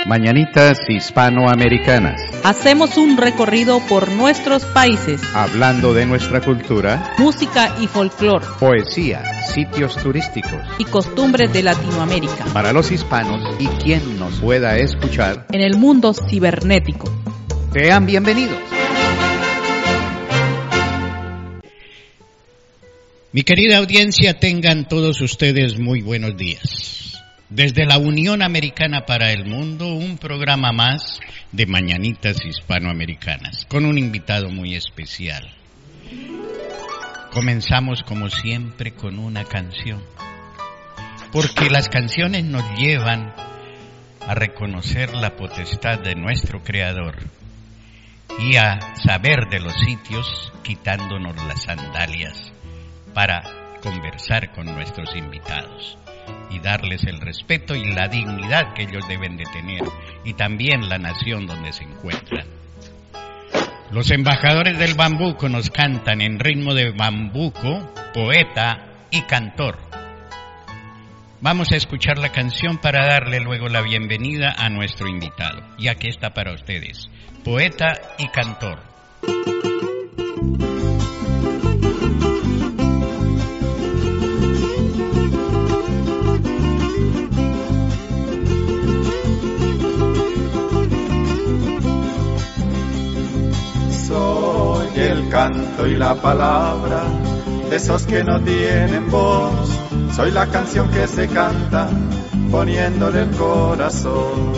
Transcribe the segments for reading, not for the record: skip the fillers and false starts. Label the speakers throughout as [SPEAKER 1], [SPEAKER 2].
[SPEAKER 1] Mañanitas Hispanoamericanas.
[SPEAKER 2] Hacemos un recorrido por nuestros países,
[SPEAKER 1] Hablando de nuestra cultura,
[SPEAKER 2] música y folclore,
[SPEAKER 1] poesía, sitios turísticos,
[SPEAKER 2] y costumbres de Latinoamérica,
[SPEAKER 1] para los hispanos y quien nos pueda escuchar
[SPEAKER 2] en el mundo cibernético.
[SPEAKER 1] Sean bienvenidos.
[SPEAKER 3] Mi querida audiencia, tengan todos ustedes muy buenos días. Desde la Unión Americana para el Mundo, un programa más de Mañanitas Hispanoamericanas, con un invitado muy especial. Comenzamos como siempre con una canción, porque las canciones nos llevan a reconocer la potestad de nuestro Creador y a saber de los sitios quitándonos las sandalias para conversar con nuestros invitados y darles el respeto y la dignidad que ellos deben de tener, y también la nación donde se encuentran. Los embajadores del bambuco nos cantan en ritmo de bambuco, poeta y cantor. Vamos a escuchar la canción para darle luego la bienvenida a nuestro invitado. Y aquí está para ustedes, poeta y cantor.
[SPEAKER 4] Soy el canto y la palabra de esos que no tienen voz. Soy la canción que se canta poniéndole el corazón.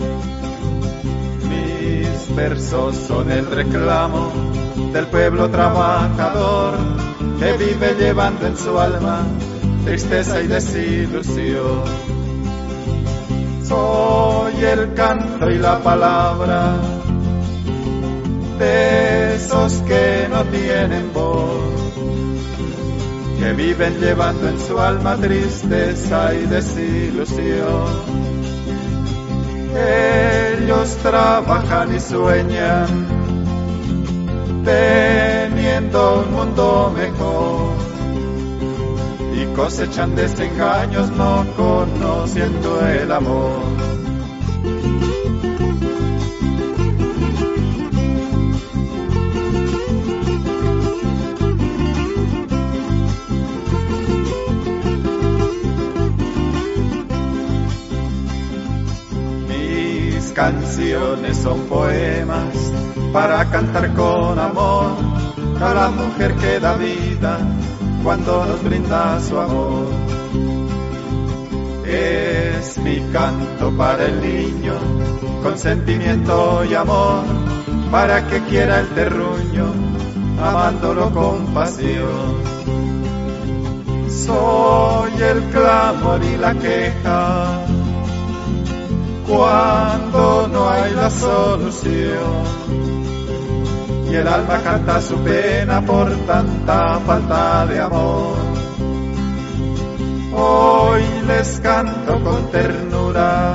[SPEAKER 4] Mis versos son el reclamo del pueblo trabajador que vive llevando en su alma tristeza y desilusión. Soy el canto y la palabra de esos que no tienen voz, que viven llevando en su alma tristeza y desilusión. Ellos trabajan y sueñan, teniendo un mundo mejor, y cosechan desengaños no conociendo el amor. Canciones son poemas para cantar con amor a la mujer que da vida cuando nos brinda su amor. Es mi canto para el niño con sentimiento y amor, para que quiera el terruño amándolo con pasión. Soy el clamor y la queja cuando no hay la solución, y el alma canta su pena por tanta falta de amor. Hoy les canto con ternura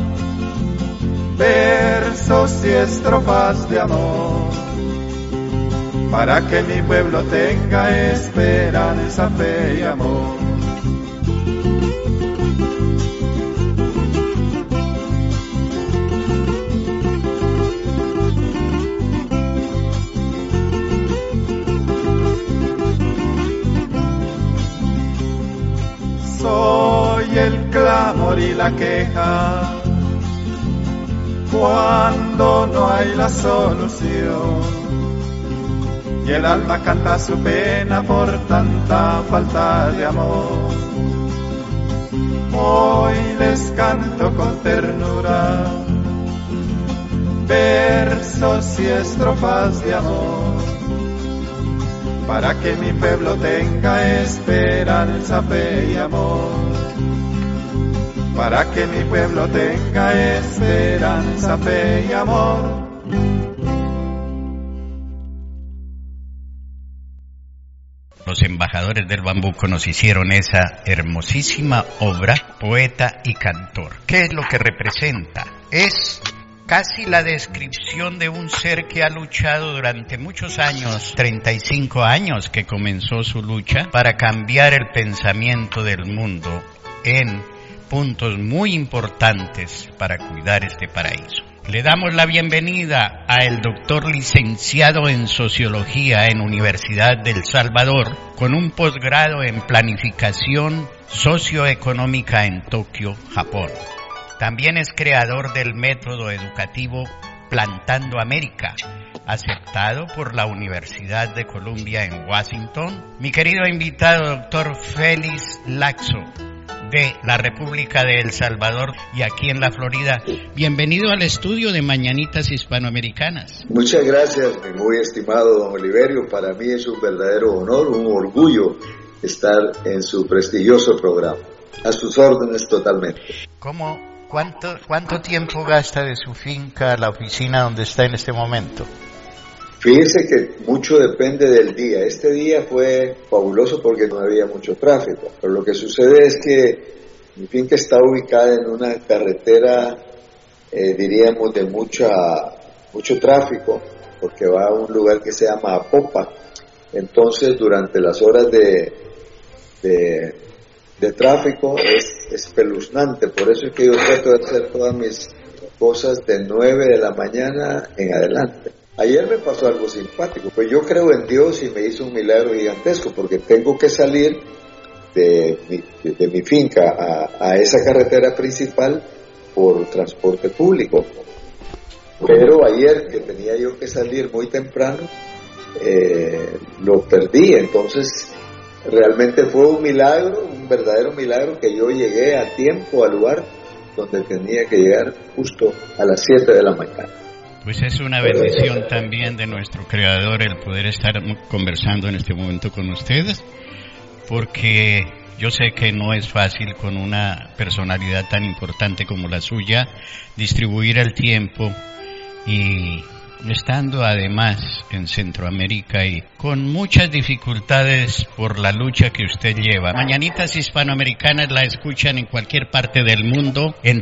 [SPEAKER 4] versos y estrofas de amor, para que mi pueblo tenga esperanza, fe y amor. Soy el clamor y la queja cuando no hay la solución, y el alma canta su pena por tanta falta de amor. Hoy les canto con ternura versos y estrofas de amor, para que mi pueblo tenga esperanza, fe y amor. Para que mi pueblo tenga esperanza, fe y amor.
[SPEAKER 3] Los embajadores del bambuco nos hicieron esa hermosísima obra, poeta y cantor. ¿Qué es lo que representa? Es casi la descripción de un ser que ha luchado durante muchos años, 35 años que comenzó su lucha para cambiar el pensamiento del mundo en puntos muy importantes para cuidar este paraíso. Le damos la bienvenida al doctor licenciado en Sociología en Universidad del Salvador, con un posgrado en Planificación Socioeconómica en Tokio, Japón. También es creador del método educativo Plantando América, aceptado por la Universidad de Columbia en Washington. Mi querido invitado, doctor Félix Laxo, de la República de El Salvador y aquí en la Florida. Bienvenido al estudio de Mañanitas Hispanoamericanas.
[SPEAKER 5] Muchas gracias, mi muy estimado don Oliverio. Para mí es un verdadero honor, un orgullo estar en su prestigioso programa. A sus órdenes totalmente.
[SPEAKER 3] ¿Cuánto tiempo gasta de su finca a la oficina donde está en este momento?
[SPEAKER 5] Fíjese que mucho depende del día. Este día fue fabuloso porque no había mucho tráfico, pero lo que sucede es que mi finca está ubicada en una carretera, diríamos, de mucho tráfico, porque va a un lugar que se llama Apopa. Entonces, durante las horas de tráfico es espeluznante. Por eso es que yo trato de hacer todas mis cosas de 9 de la mañana en adelante. Ayer me pasó algo simpático, pues yo creo en Dios y me hizo un milagro gigantesco, porque tengo que salir de mi finca a esa carretera principal por transporte público. Pero ayer, que tenía yo que salir muy temprano, lo perdí. Entonces realmente fue un milagro, un verdadero milagro, que yo llegué a tiempo al lugar donde tenía que llegar justo a las 7 de la mañana.
[SPEAKER 3] Pues es una bendición también de nuestro Creador el poder estar conversando en este momento con ustedes, porque yo sé que no es fácil con una personalidad tan importante como la suya distribuir el tiempo, y estando además en Centroamérica y con muchas dificultades por la lucha que usted lleva. Mañanitas Hispanoamericanas la escuchan en cualquier parte del mundo en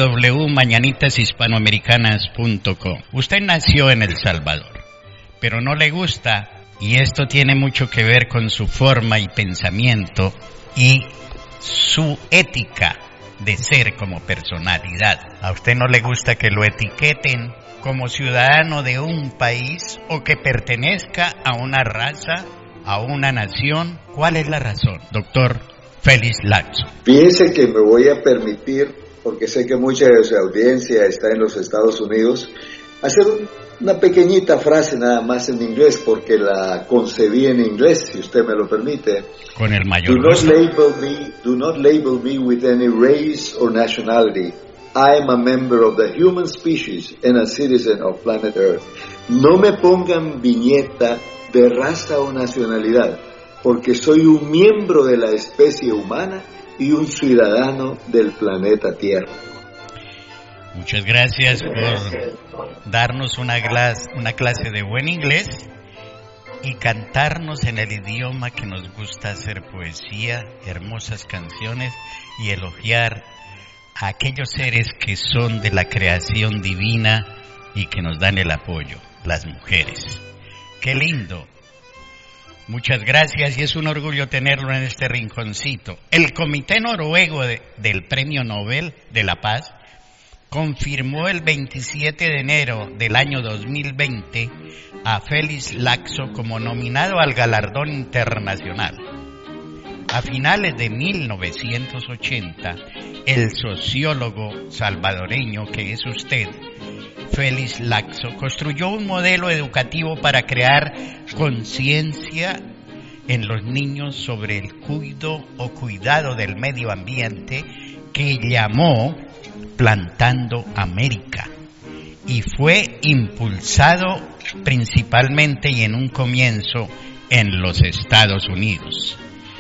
[SPEAKER 3] www.mañanitashispanoamericanas.com. Usted nació en El Salvador, pero no le gusta, y esto tiene mucho que ver con su forma y pensamiento y su ética de ser como personalidad. A usted no le gusta que lo etiqueten como ciudadano de un país o que pertenezca a una raza, a una nación. ¿Cuál es la razón, doctor Félix Laxo?
[SPEAKER 5] Fíjese que me voy a permitir, porque sé que mucha de su audiencia está en los Estados Unidos, hacer una pequeñita frase nada más en inglés, porque la concebí en inglés, si usted me lo permite.
[SPEAKER 3] Con el mayor gusto.
[SPEAKER 5] Do not label me with any race or nationality. I am a member of the human species and a citizen of planet Earth. No me pongan viñeta de raza o nacionalidad, porque soy un miembro de la especie humana y un ciudadano del planeta Tierra.
[SPEAKER 3] Muchas gracias por darnos una clase de buen inglés y cantarnos en el idioma que nos gusta, hacer poesía, hermosas canciones y elogiar a aquellos seres que son de la creación divina y que nos dan el apoyo, las mujeres. ¡Qué lindo! Muchas gracias, y es un orgullo tenerlo en este rinconcito. El Comité Noruego del Premio Nobel de la Paz confirmó el 27 de enero del año 2020 a Félix Laxo como nominado al galardón internacional. A finales de 1980, el sociólogo salvadoreño que es usted, Félix Laxo, construyó un modelo educativo para crear conciencia en los niños sobre el cuidado del medio ambiente, que llamó Plantando América, y fue impulsado principalmente y en un comienzo en los Estados Unidos.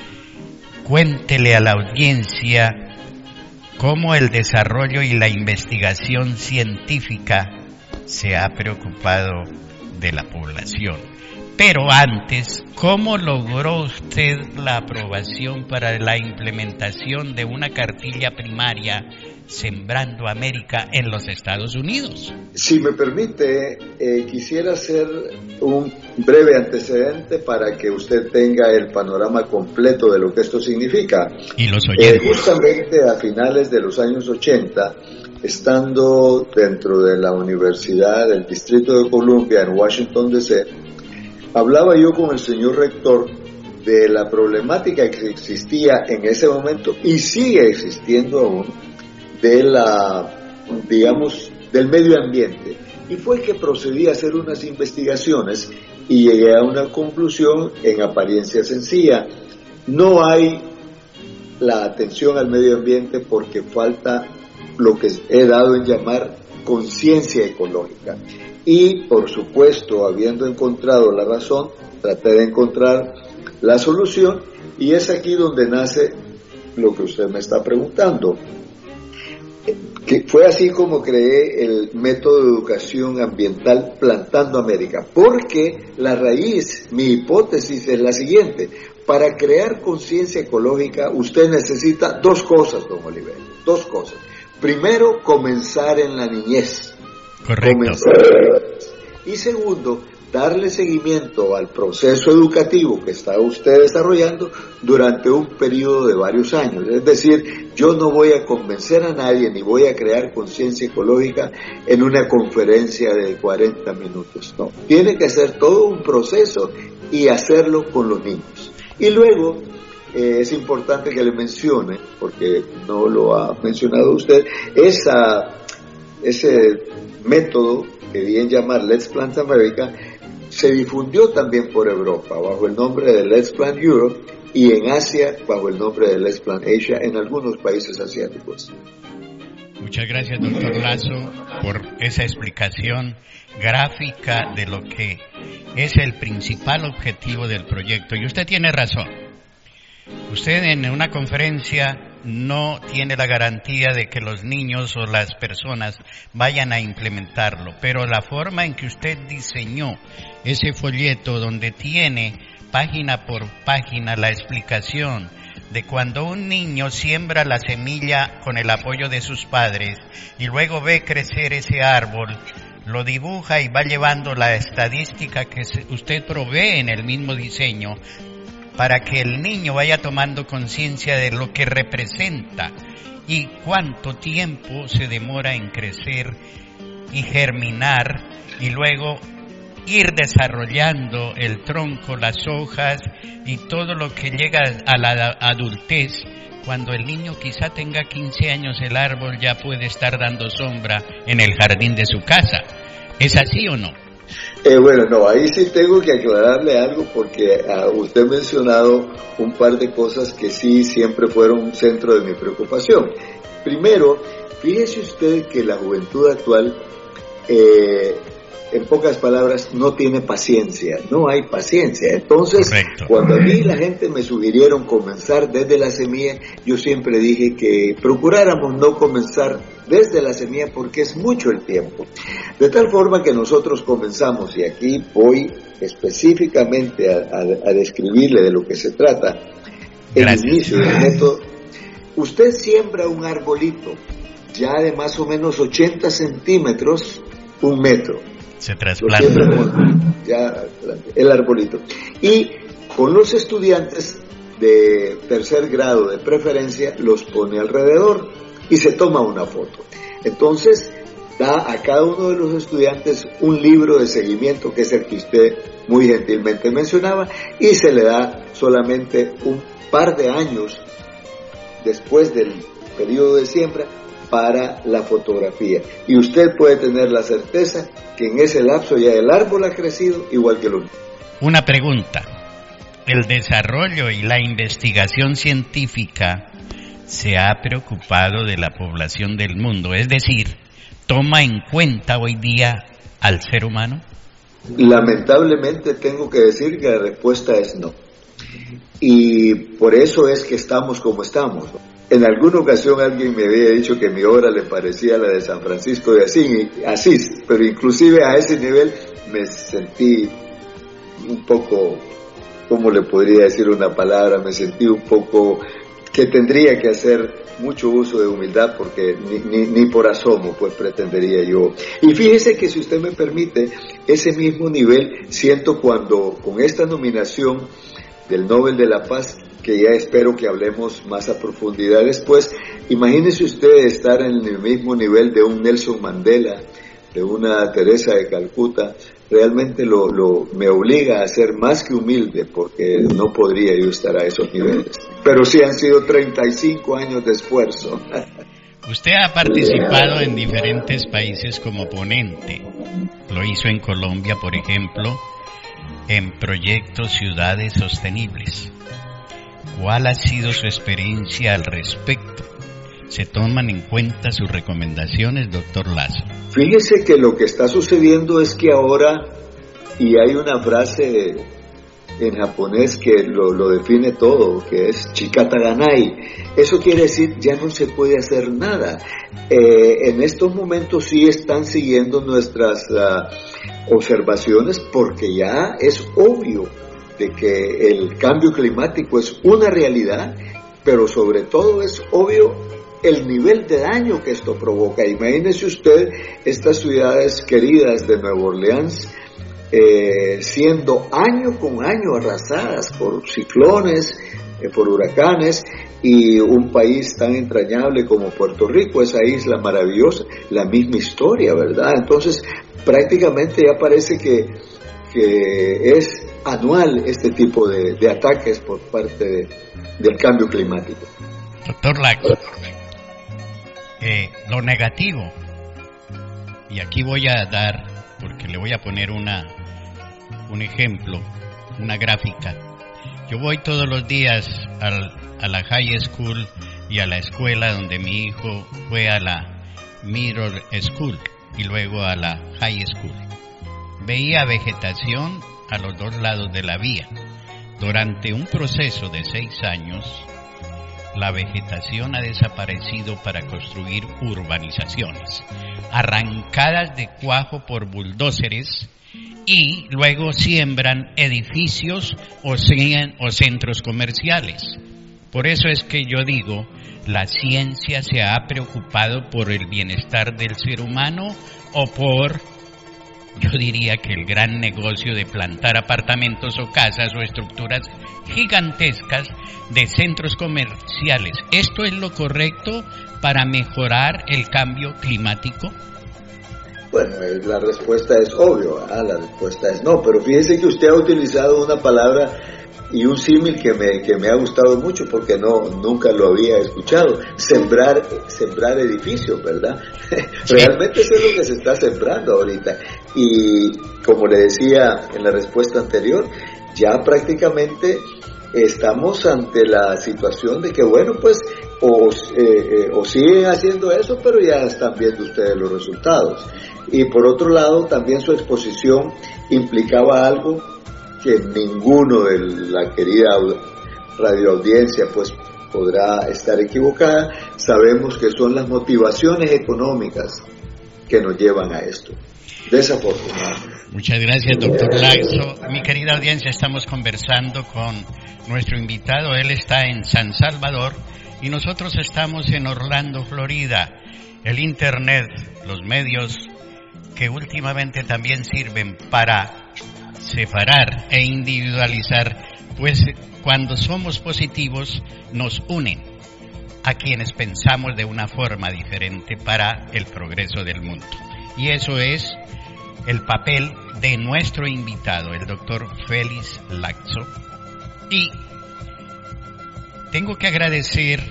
[SPEAKER 3] Cuéntele a la audiencia cómo el desarrollo y la investigación científica se ha preocupado de la población. Pero antes, ¿cómo logró usted la aprobación para la implementación de una cartilla primaria Sembrando América en los Estados Unidos.
[SPEAKER 5] Si me permite, quisiera hacer un breve antecedente para que usted tenga el panorama completo de lo que esto significa.
[SPEAKER 3] Y los oyentes.
[SPEAKER 5] Justamente a finales de los años 80, estando dentro de la Universidad del Distrito de Columbia en Washington, D.C., hablaba yo con el señor rector de la problemática que existía en ese momento y sigue existiendo aún del medio ambiente. Y fue que procedí a hacer unas investigaciones y llegué a una conclusión en apariencia sencilla. No hay la atención al medio ambiente porque falta lo que he dado en llamar conciencia ecológica. Y por supuesto, habiendo encontrado la razón, traté de encontrar la solución, y es aquí donde nace lo que usted me está preguntando. Que fue así como creé el método de educación ambiental Plantando América, porque la raíz, mi hipótesis es la siguiente: para crear conciencia ecológica usted necesita dos cosas, don Oliver, dos cosas. Primero, comenzar en la niñez.
[SPEAKER 3] Correcto.
[SPEAKER 5] Y segundo, darle seguimiento al proceso educativo que está usted desarrollando durante un periodo de varios años. Es decir, yo no voy a convencer a nadie ni voy a crear conciencia ecológica en una conferencia de 40 minutos. No, tiene que ser todo un proceso y hacerlo con los niños. Y luego, es importante que le mencione, porque no lo ha mencionado usted, ese método que di en llamar Let's Plant America se difundió también por Europa bajo el nombre de Let's Plant Europe y en Asia bajo el nombre de Let's Plant Asia en algunos países asiáticos.
[SPEAKER 3] Muchas gracias, doctor Lazo, por esa explicación gráfica de lo que es el principal objetivo del proyecto. Y usted tiene razón. Usted en una conferencia no tiene la garantía de que los niños o las personas vayan a implementarlo, pero la forma en que usted diseñó ese folleto donde tiene página por página la explicación de cuando un niño siembra la semilla con el apoyo de sus padres y luego ve crecer ese árbol, lo dibuja y va llevando la estadística que usted provee en el mismo diseño, para que el niño vaya tomando conciencia de lo que representa y cuánto tiempo se demora en crecer y germinar y luego ir desarrollando el tronco, las hojas y todo lo que llega a la adultez. Cuando el niño quizá tenga 15 años, el árbol ya puede estar dando sombra en el jardín de su casa. ¿Es así o no?
[SPEAKER 5] Bueno, no, ahí sí tengo que aclararle algo porque usted ha mencionado un par de cosas que sí siempre fueron un centro de mi preocupación. Primero, fíjese usted que la juventud actual, en pocas palabras, no tiene paciencia, no hay paciencia. Entonces, correcto, cuando a mí la gente me sugirieron comenzar desde la semilla, yo siempre dije que procuráramos no comenzar desde la semilla porque es mucho el tiempo. De tal forma que nosotros comenzamos, y aquí voy específicamente a describirle de lo que se trata, el inicio del método. Usted siembra un arbolito ya de más o menos 80 centímetros, 1 metro.
[SPEAKER 3] Se trasplanta
[SPEAKER 5] ya el arbolito. Y con los estudiantes de tercer grado de preferencia los pone alrededor y se toma una foto. Entonces da a cada uno de los estudiantes un libro de seguimiento, que es el que usted muy gentilmente mencionaba, y se le da solamente un par de años después del periodo de siembra para la fotografía. Y usted puede tener la certeza que en ese lapso ya el árbol ha crecido igual que el otro.
[SPEAKER 3] Una pregunta. ¿El desarrollo y la investigación científica se ha preocupado de la población del mundo? Es decir, ¿toma en cuenta hoy día al ser humano?
[SPEAKER 5] Lamentablemente tengo que decir que la respuesta es no. Y por eso es que estamos como estamos. En alguna ocasión alguien me había dicho que mi obra le parecía a la de San Francisco de Asís, pero inclusive a ese nivel me sentí un poco, ¿cómo le podría decir una palabra? Me sentí un poco que tendría que hacer mucho uso de humildad, porque ni por asomo pues pretendería yo. Y fíjese que, si usted me permite, ese mismo nivel siento cuando con esta nominación del Nobel de la Paz, que ya espero que hablemos más a profundidad después, imagínese usted estar en el mismo nivel de un Nelson Mandela, de una Teresa de Calcuta. Realmente me obliga a ser más que humilde, porque no podría yo estar a esos niveles. Pero sí han sido 35 años de esfuerzo.
[SPEAKER 3] Usted ha participado en diferentes países como ponente. Lo hizo en Colombia, por ejemplo, en proyectos Ciudades Sostenibles. ¿Cuál ha sido su experiencia al respecto? ¿Se toman en cuenta sus recomendaciones, doctor Lazo?
[SPEAKER 5] Fíjese que lo que está sucediendo es que ahora, y hay una frase en japonés que lo define todo, que es chikata ganai. Eso quiere decir, ya no se puede hacer nada. En estos momentos sí están siguiendo nuestras observaciones, porque ya es obvio de que el cambio climático es una realidad, pero sobre todo es obvio el nivel de daño que esto provoca. Imagínese usted estas ciudades queridas de Nueva Orleans siendo año con año arrasadas por ciclones, por huracanes, y un país tan entrañable como Puerto Rico, esa isla maravillosa, la misma historia, ¿verdad? Entonces prácticamente ya parece que es anual este tipo de ataques por parte del cambio climático.
[SPEAKER 3] Doctor Lazo, lo negativo, y aquí voy a dar, porque le voy a poner un ejemplo, una gráfica. Yo voy todos los días a la high school y a la escuela donde mi hijo fue a la middle school y luego a la high school. Veía vegetación a los dos lados de la vía. Durante un proceso de 6 años, la vegetación ha desaparecido para construir urbanizaciones, arrancadas de cuajo por bulldóceres, y luego siembran edificios o centros comerciales. Por eso es que yo digo, la ciencia se ha preocupado por el bienestar del ser humano o por, yo diría que el gran negocio de plantar apartamentos o casas o estructuras gigantescas de centros comerciales. ¿Esto es lo correcto para mejorar el cambio climático?
[SPEAKER 5] Bueno, la respuesta es obvio, la respuesta es no, pero fíjese que usted ha utilizado una palabra y un símil que me ha gustado mucho, porque nunca lo había escuchado: sembrar edificios, ¿verdad? Realmente eso es lo que se está sembrando ahorita, y como le decía en la respuesta anterior, ya prácticamente estamos ante la situación de que, bueno, pues o siguen haciendo eso, pero ya están viendo ustedes los resultados. Y por otro lado, también su exposición implicaba algo que ninguno de la querida radioaudiencia pues podrá estar equivocada. Sabemos que son las motivaciones económicas que nos llevan a esto, desafortunadamente.
[SPEAKER 3] Muchas gracias, doctor Lazo. Mi querida audiencia, estamos conversando con nuestro invitado. Él está en San Salvador y nosotros estamos en Orlando, Florida. El Internet, los medios que últimamente también sirven para separar e individualizar, pues cuando somos positivos nos unen a quienes pensamos de una forma diferente para el progreso del mundo. Y eso es el papel de nuestro invitado, el doctor Félix Lazo. Y tengo que agradecer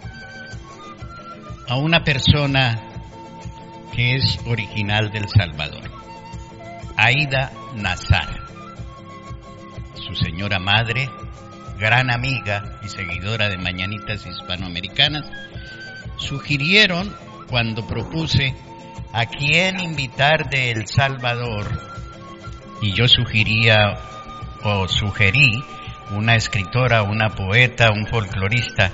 [SPEAKER 3] a una persona que es original del Salvador, Aida Nazar. Su señora madre, gran amiga y seguidora de Mañanitas Hispanoamericanas, sugirieron, cuando propuse a quién invitar de El Salvador, y yo sugerí una escritora, una poeta, un folclorista,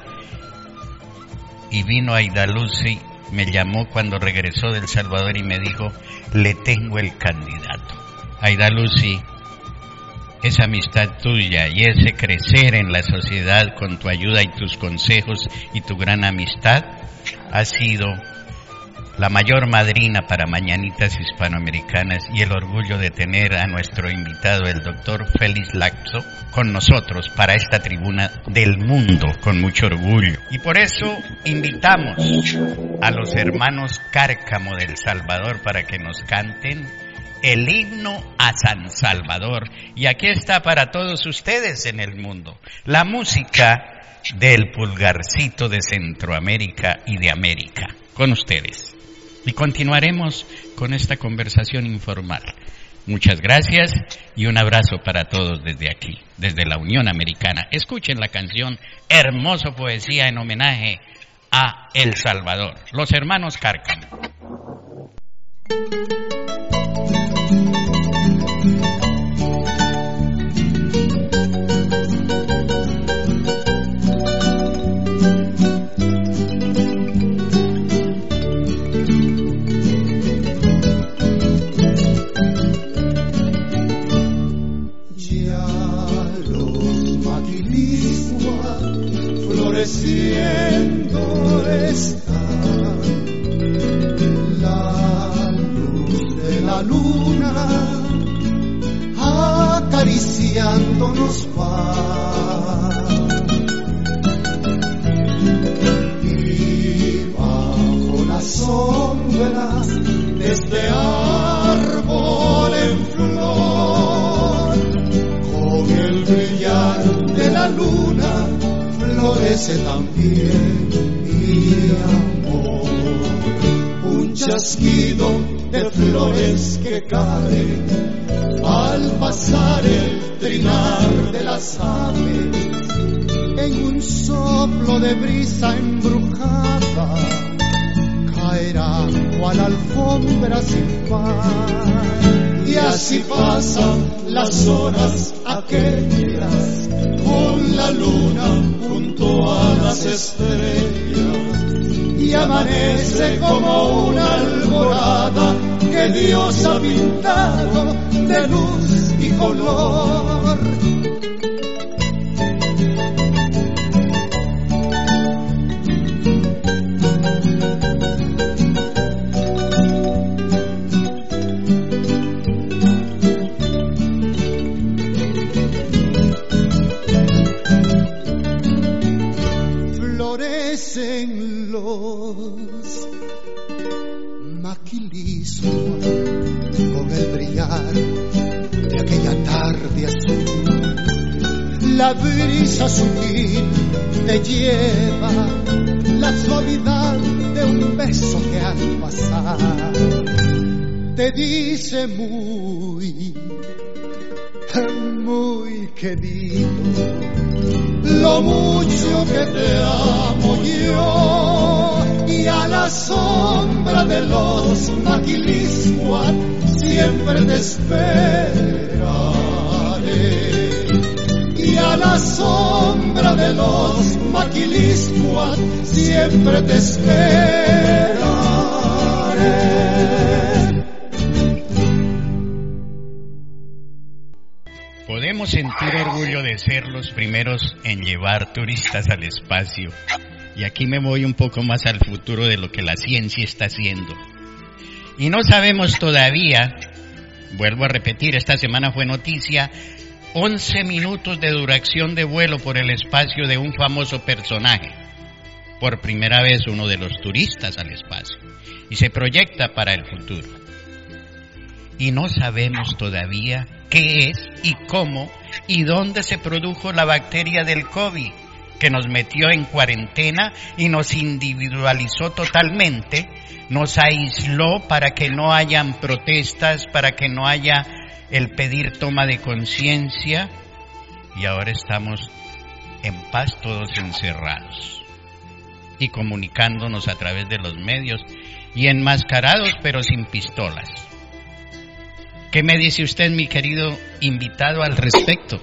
[SPEAKER 3] y vino Aida Lucy. Me llamó cuando regresó del Salvador y me dijo: le tengo el candidato. Aida Lucy esa amistad tuya y ese crecer en la sociedad con tu ayuda y tus consejos y tu gran amistad ha sido la mayor madrina para Mañanitas Hispanoamericanas y el orgullo de tener a nuestro invitado, el doctor Félix Laxo, con nosotros para esta tribuna del mundo, con mucho orgullo. Y por eso invitamos a los hermanos Cárcamo del Salvador para que nos canten el himno a San Salvador. Y aquí está para todos ustedes en el mundo la música del Pulgarcito de Centroamérica y de América. Con ustedes. Y continuaremos con esta conversación informal. Muchas gracias y un abrazo para todos desde aquí, desde la Unión Americana. Escuchen la canción Hermoso Poesía en homenaje a El Salvador, los hermanos Cárcamo.
[SPEAKER 6] Floreciendo está la luz de la luna, acariciándonos va, y bajo la sombra de este árbol en flor, con el brillar de la luna florece también mi amor, un chasquido de flores que caen al pasar el trinar de las aves, en un soplo de brisa embrujada, caerá cual alfombra sin par, y así pasan las horas aquellas, con la luna junto a las estrellas, y amanece como una alborada que Dios ha pintado de luz y color. Florecen los maquilismos con el brillar de aquella tarde azul. La brisa sutil te lleva la suavidad de un beso que al pasar te dice muy querido, lo mucho que te amo yo, y a la sombra de los maquiliscuas siempre te esperaré, y a la sombra de los maquiliscuas siempre te esperaré.
[SPEAKER 3] Podemos sentir orgullo de ser los primeros en llevar turistas al espacio. Y aquí me voy un poco más al futuro de lo que la ciencia está haciendo. Y no sabemos todavía, vuelvo a repetir, esta semana fue noticia, 11 minutos de duración de vuelo por el espacio de un famoso personaje. Por primera vez uno de los turistas al espacio. Y se proyecta para el futuro. Y no sabemos todavía qué es y cómo y dónde se produjo la bacteria del COVID, que nos metió en cuarentena y nos individualizó totalmente, nos aisló para que no hayan protestas, para que no haya el pedir toma de conciencia, y ahora estamos en paz todos encerrados y comunicándonos a través de los medios y enmascarados pero sin pistolas. ¿Qué me dice usted, mi querido invitado, al respecto?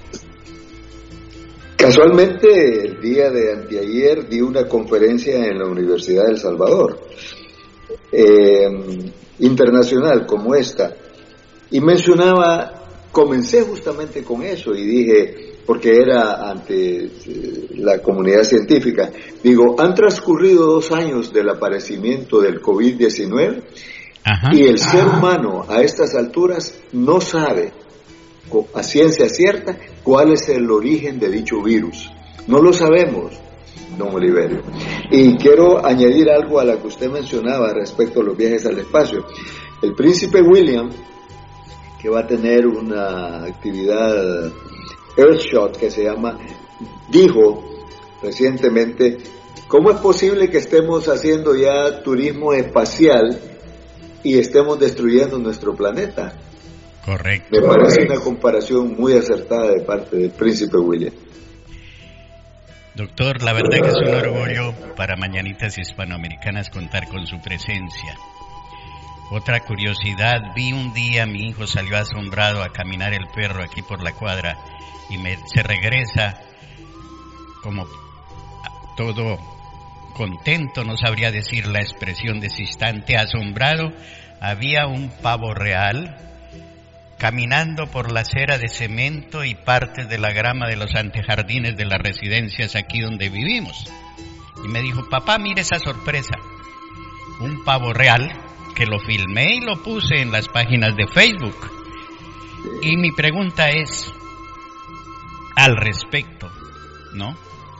[SPEAKER 5] Casualmente, el día de anteayer di una conferencia en la Universidad de El Salvador, internacional como esta, y mencionaba comencé justamente con eso y dije, porque era ante la comunidad científica, digo, han transcurrido 2 años del aparecimiento del COVID-19 y el ser humano a estas alturas no sabe a ciencia cierta cuál es el origen de dicho virus. No lo sabemos, don Oliverio. Y quiero añadir algo a lo que usted mencionaba respecto a los viajes al espacio. El príncipe William, que va a tener una actividad Earthshot que se llama, dijo recientemente, ¿cómo es posible que estemos haciendo ya turismo espacial y estemos destruyendo nuestro planeta?
[SPEAKER 3] Correcto.
[SPEAKER 5] Me parece una comparación muy acertada de parte del príncipe William.
[SPEAKER 3] Doctor, la verdad que es un orgullo para Mañanitas Hispanoamericanas contar con su presencia. Otra curiosidad, vi un día mi hijo salió asombrado a caminar el perro aquí por la cuadra y se regresa como todo contento, no sabría decir la expresión de ese instante, asombrado. Había un pavo real caminando por la acera de cemento y partes de la grama de los antejardines de las residencias aquí donde vivimos. Y me dijo, papá, mire esa sorpresa, un pavo real, que lo filmé y lo puse en las páginas de Facebook. Y mi pregunta es al respecto, ¿no?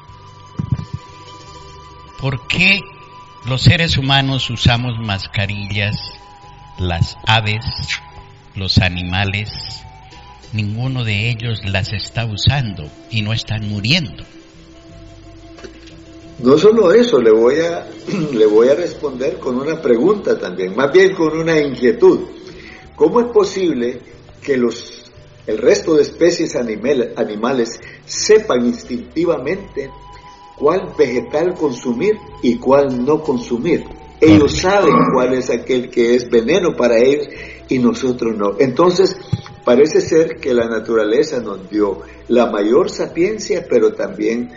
[SPEAKER 3] ¿Por qué los seres humanos usamos mascarillas, las aves, los animales, ninguno de ellos las está usando y no están muriendo?
[SPEAKER 5] No solo eso, le voy a responder con una pregunta también, más bien con una inquietud. ¿Cómo es posible que el resto de especies animales sepan instintivamente cuál vegetal consumir y cuál no consumir? Ellos saben cuál es aquel que es veneno para ellos y nosotros no. Entonces, parece ser que la naturaleza nos dio la mayor sapiencia, pero también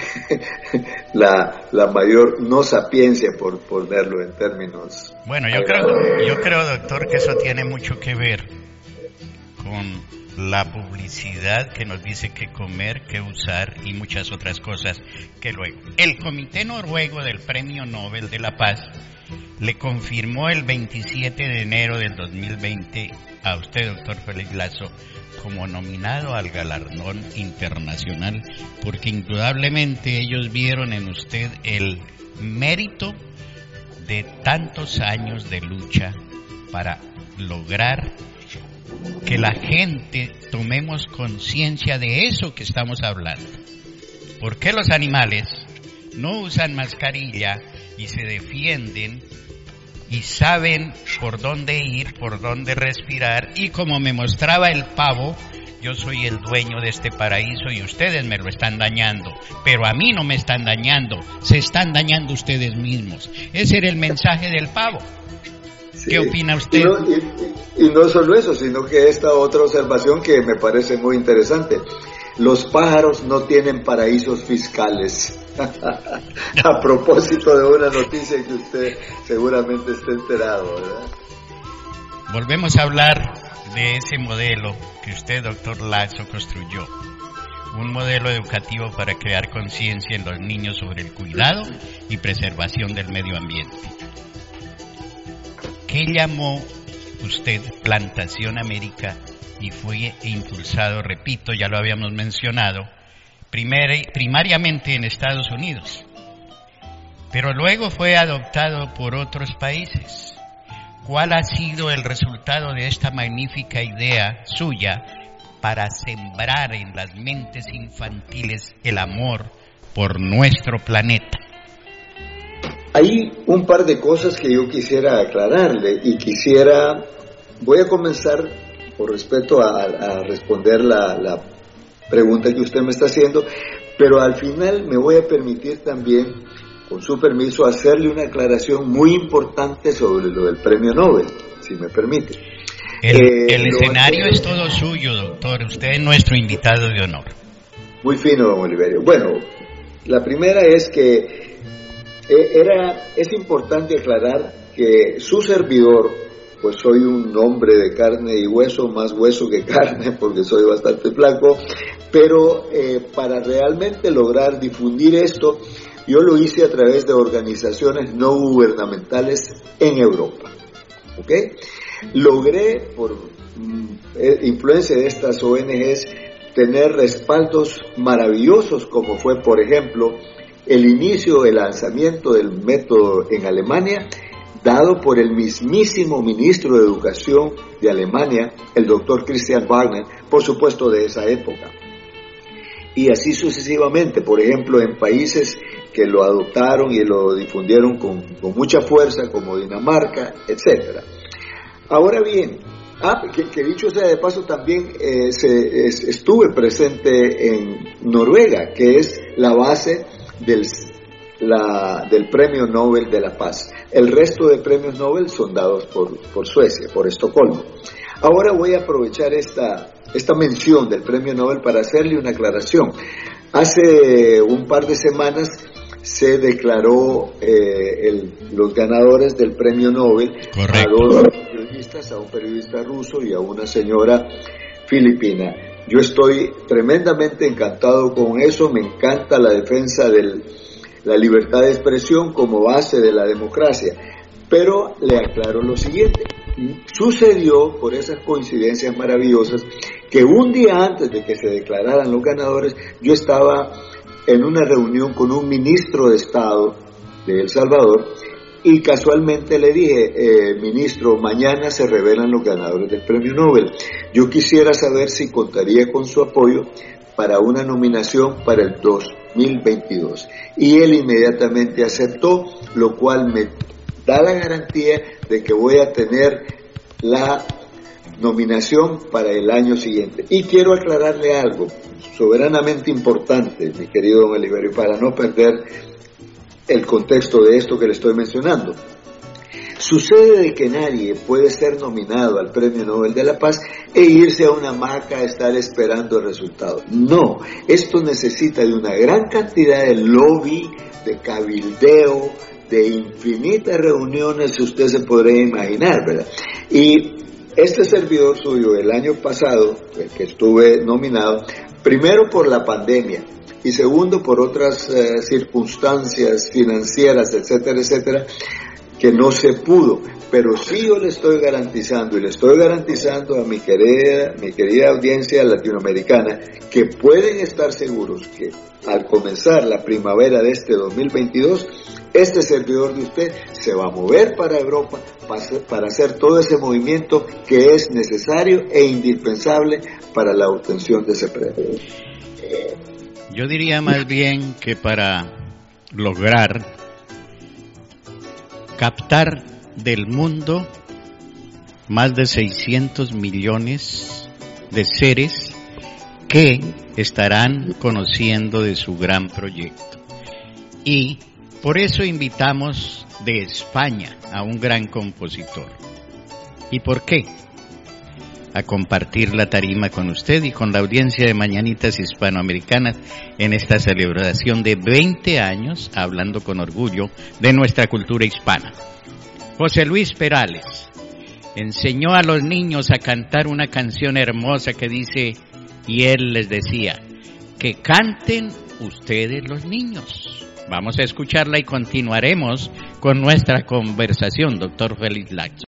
[SPEAKER 5] la mayor no sapiencia, por ponerlo en términos.
[SPEAKER 3] Bueno, yo creo, doctor, que eso tiene mucho que ver con la publicidad que nos dice qué comer, qué usar y muchas otras cosas que luego. El Comité Noruego del Premio Nobel de la Paz le confirmó el 27 de enero del 2020 a usted, doctor Félix Lazo, como nominado al galardón internacional, porque indudablemente ellos vieron en usted el mérito de tantos años de lucha para lograr que la gente tomemos conciencia de eso que estamos hablando. ¿Por qué los animales no usan mascarilla y se defienden y saben por dónde ir, por dónde respirar? Y como me mostraba el pavo, yo soy el dueño de este paraíso y ustedes me lo están dañando, pero a mí no me están dañando, se están dañando ustedes mismos. Ese era el mensaje del pavo. Sí. ¿Qué opina usted?
[SPEAKER 5] Y no solo eso, sino que esta otra observación que me parece muy interesante. Los pájaros no tienen paraísos fiscales. A propósito de una noticia que usted seguramente está enterado, ¿verdad?
[SPEAKER 3] Volvemos a hablar de ese modelo que usted, doctor Lazo, construyó. Un modelo educativo para crear conciencia en los niños sobre el cuidado y preservación del medio ambiente. ¿Qué llamó usted Plantación América? Y fue impulsado, repito, ya lo habíamos mencionado, primariamente en Estados Unidos, pero luego fue adoptado por otros países. ¿Cuál ha sido el resultado de esta magnífica idea suya para sembrar en las mentes infantiles el amor por nuestro planeta?
[SPEAKER 5] Hay un par de cosas que yo quisiera aclararle y voy a comenzar por respeto a responder la pregunta que usted me está haciendo, pero al final me voy a permitir también, con su permiso, hacerle una aclaración muy importante sobre lo del premio Nobel, si me permite.
[SPEAKER 3] El escenario es todo suyo, doctor, usted es nuestro invitado de honor.
[SPEAKER 5] Muy fino, don Oliverio. Bueno, la primera es que es importante aclarar que su servidor pues soy un hombre de carne y hueso, más hueso que carne, porque soy bastante flaco, pero para realmente lograr difundir esto, yo lo hice a través de organizaciones no gubernamentales en Europa, ¿ok? Logré, por influencia de estas ONGs, tener respaldos maravillosos, como fue, por ejemplo, el lanzamiento del método en Alemania, dado por el mismísimo ministro de Educación de Alemania, el doctor Christian Wagner, por supuesto de esa época. Y así sucesivamente, por ejemplo, en países que lo adoptaron y lo difundieron con mucha fuerza, como Dinamarca, etc. Ahora bien, que dicho sea de paso, también estuve presente en Noruega, que es la base del Premio Nobel de la Paz. El resto de premios Nobel son dados por Suecia, por Estocolmo. Ahora voy a aprovechar esta mención del Premio Nobel para hacerle una aclaración. Hace un par de semanas se declaró los ganadores del Premio Nobel.
[SPEAKER 3] Correcto.
[SPEAKER 5] A dos periodistas, a un periodista ruso y a una señora filipina. Yo estoy tremendamente encantado con eso, me encanta la defensa de la libertad de expresión como base de la democracia, pero le aclaro lo siguiente: sucedió, por esas coincidencias maravillosas, que un día antes de que se declararan los ganadores, yo estaba en una reunión con un ministro de Estado de El Salvador y casualmente le dije, ministro, mañana se revelan los ganadores del Premio Nobel. Yo quisiera saber si contaría con su apoyo para una nominación para el 2022. Y él inmediatamente aceptó, lo cual me da la garantía de que voy a tener la nominación para el año siguiente. Y quiero aclararle algo soberanamente importante, mi querido don Eliverio, para no perder el contexto de esto que le estoy mencionando. Sucede de que nadie puede ser nominado al Premio Nobel de la Paz e irse a una hamaca a estar esperando el resultado. No, esto necesita de una gran cantidad de lobby, de cabildeo, de infinitas reuniones, si usted se podría imaginar, ¿verdad? Y este servidor suyo, el año pasado, el que estuve nominado, primero por la pandemia y segundo por otras circunstancias financieras, etcétera, etcétera, que no se pudo, pero sí yo le estoy garantizando y le estoy garantizando a mi querida audiencia latinoamericana que pueden estar seguros que al comenzar la primavera de este 2022, este servidor de usted se va a mover para Europa para hacer todo ese movimiento que es necesario e indispensable para la obtención de ese premio.
[SPEAKER 3] Yo diría más bien que para lograr captar del mundo más de 600 millones de seres que estarán conociendo de su gran proyecto. Y por eso invitamos de España a un gran compositor. ¿Y por qué? A compartir la tarima con usted y con la audiencia de Mañanitas Hispanoamericanas en esta celebración de 20 años, hablando con orgullo de nuestra cultura hispana. José Luis Perales enseñó a los niños a cantar una canción hermosa que dice, y él les decía, que canten ustedes los niños. Vamos a escucharla y continuaremos con nuestra conversación, doctor Félix Lax.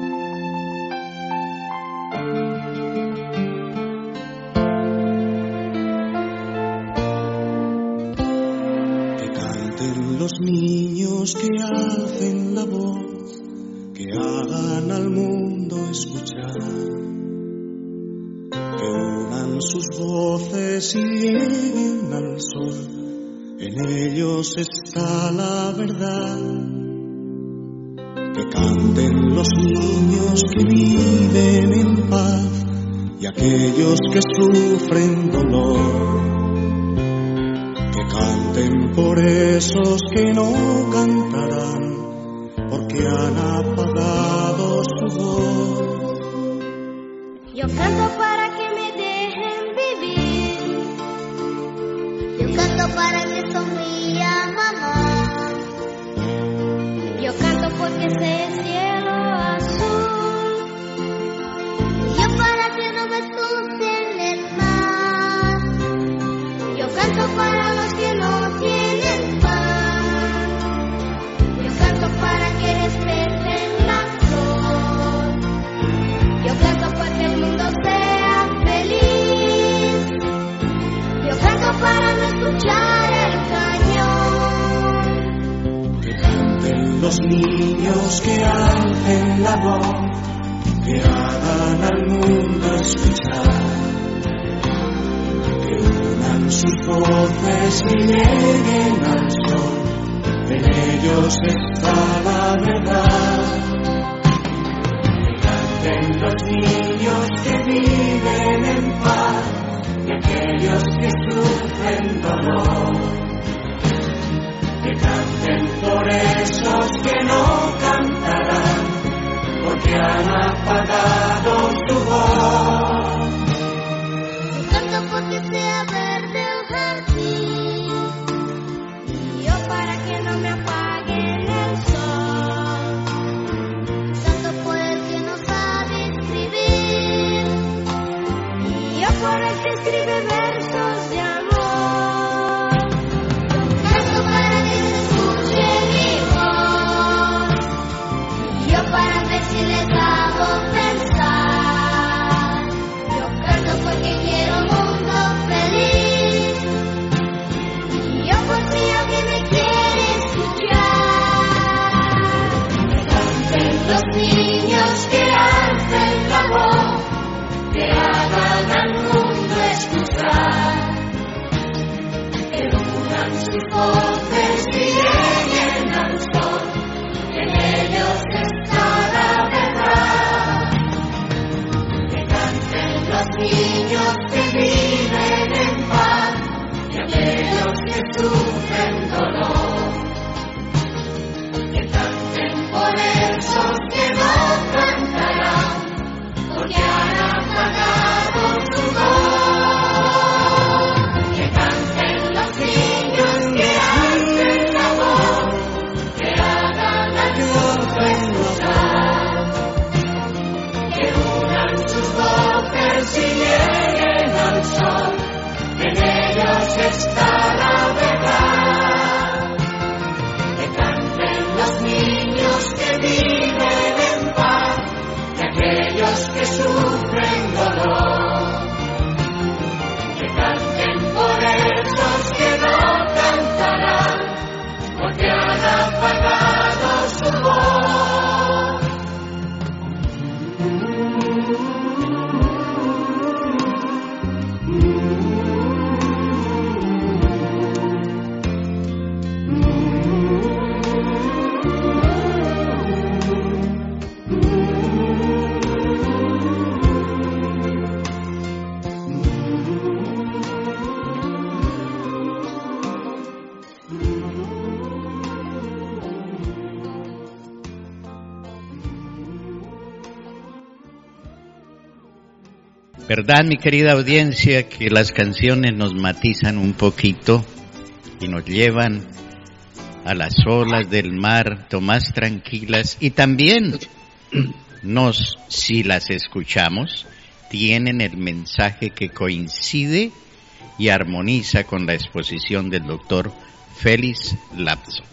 [SPEAKER 6] Los niños que alcen la voz, que hagan al mundo escuchar, que unan sus voces y lleguen al sol, en ellos está la verdad. Que canten los niños que viven en paz y aquellos que sufren dolor. Que canten por esos que no cantarán, porque han apagado su voz.
[SPEAKER 7] Yo canto para que me dejen vivir, yo canto para que sonría mamá, yo canto porque sé el cielo azul,
[SPEAKER 8] niños que alcen la voz, que hagan al mundo escuchar, que unan sus voces y lleguen al sol, en ellos está la verdad. Que canten los niños que viven en paz y aquellos que sufren dolor. Que canten por esos que no cantarán, porque han apagado su voz.
[SPEAKER 7] Canto porque sea verde el jardín, y yo para que no me apaguen el sol. Canto por el que no sabe escribir, y yo por el que escribe versos de amor. Canto para que se escuche mi voz, y yo para ver si les hago pensar. Yo canto porque quiero un mundo feliz, y yo por si alguien me quiere escuchar. Que canten los niños, que alcen la voz, que hagan al mundo escuchar, que unan sus voces y lleguen al sol, en ellos está la verdad. Que canten los niños que viven en paz y aquellos que sufren dolor. Que canten por esos que no cantarán, porque han apagado su voz. Que canten los niños que alcen la voz, que hagan al mundo escuchar, que unan sus voces y lleguen al sol, en ellos está la verdad. Que canten los niños que viven en paz y aquellos que sufren dolor. Que canten por esos que no cantarán, porque han apagado su voz.
[SPEAKER 3] ¿Verdad, mi querida audiencia, que las canciones nos matizan un poquito y nos llevan a las olas del mar más tranquilas? Y también si las escuchamos, tienen el mensaje que coincide y armoniza con la exposición del doctor Félix Lapso.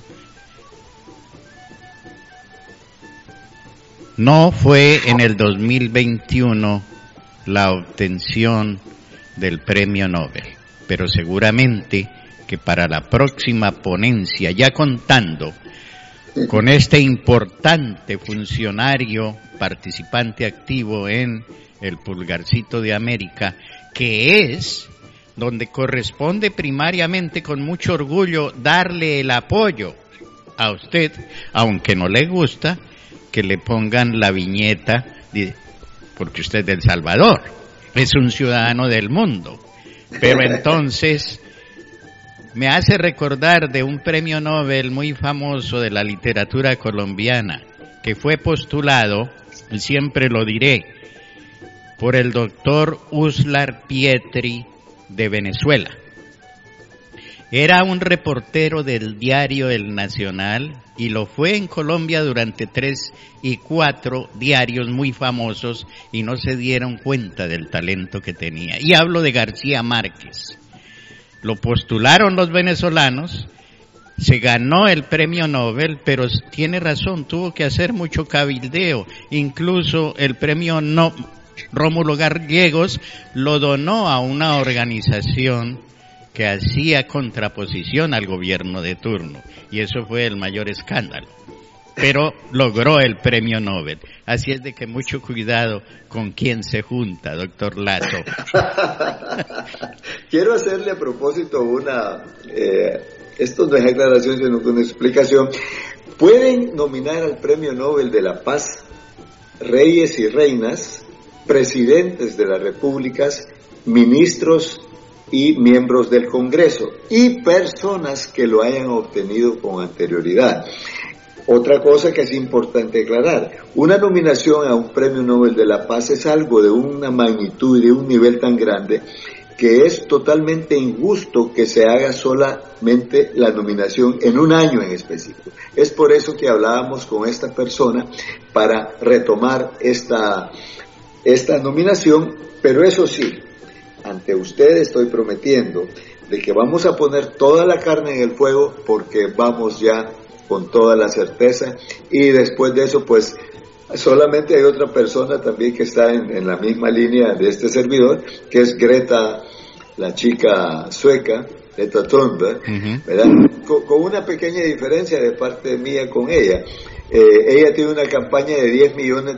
[SPEAKER 3] No fue en el 2021 la obtención del premio Nobel, pero seguramente que para la próxima ponencia, ya contando con este importante funcionario participante activo en el Pulgarcito de América, que es donde corresponde primariamente con mucho orgullo darle el apoyo a usted, aunque no le gusta que le pongan la viñeta porque usted es de El Salvador, es un ciudadano del mundo. Pero entonces me hace recordar de un premio Nobel muy famoso de la literatura colombiana, que fue postulado, y siempre lo diré, por el doctor Uslar Pietri de Venezuela. Era un reportero del diario El Nacional y lo fue en Colombia durante 3 y 4 diarios muy famosos y no se dieron cuenta del talento que tenía. Y hablo de García Márquez. Lo postularon los venezolanos, se ganó el premio Nobel, pero tiene razón, tuvo que hacer mucho cabildeo. Incluso el premio Rómulo Gallegos lo donó a una organización que hacía contraposición al gobierno de turno, y eso fue el mayor escándalo. pero logró el premio Nobel. Así es de que mucho cuidado con quién se junta, doctor Lazo.
[SPEAKER 5] Quiero hacerle a propósito esto no es aclaración, sino una explicación. Pueden nominar al premio Nobel de la Paz reyes y reinas, presidentes de las repúblicas, ministros y miembros del Congreso, y personas que lo hayan obtenido con anterioridad. Otra cosa que es importante aclarar, una nominación a un premio Nobel de la Paz es algo de una magnitud y de un nivel tan grande que es totalmente injusto que se haga solamente la nominación en un año en específico. Es por eso que hablábamos con esta persona para retomar esta nominación, pero eso sí, ante usted estoy prometiendo de que vamos a poner toda la carne en el fuego porque vamos ya con toda la certeza, y después de eso pues solamente hay otra persona también que está en la misma línea de este servidor, que es Greta, la chica sueca, Greta Thunberg, ¿verdad? Con una pequeña diferencia de parte mía con ella. Ella tiene una campaña de $10 millones.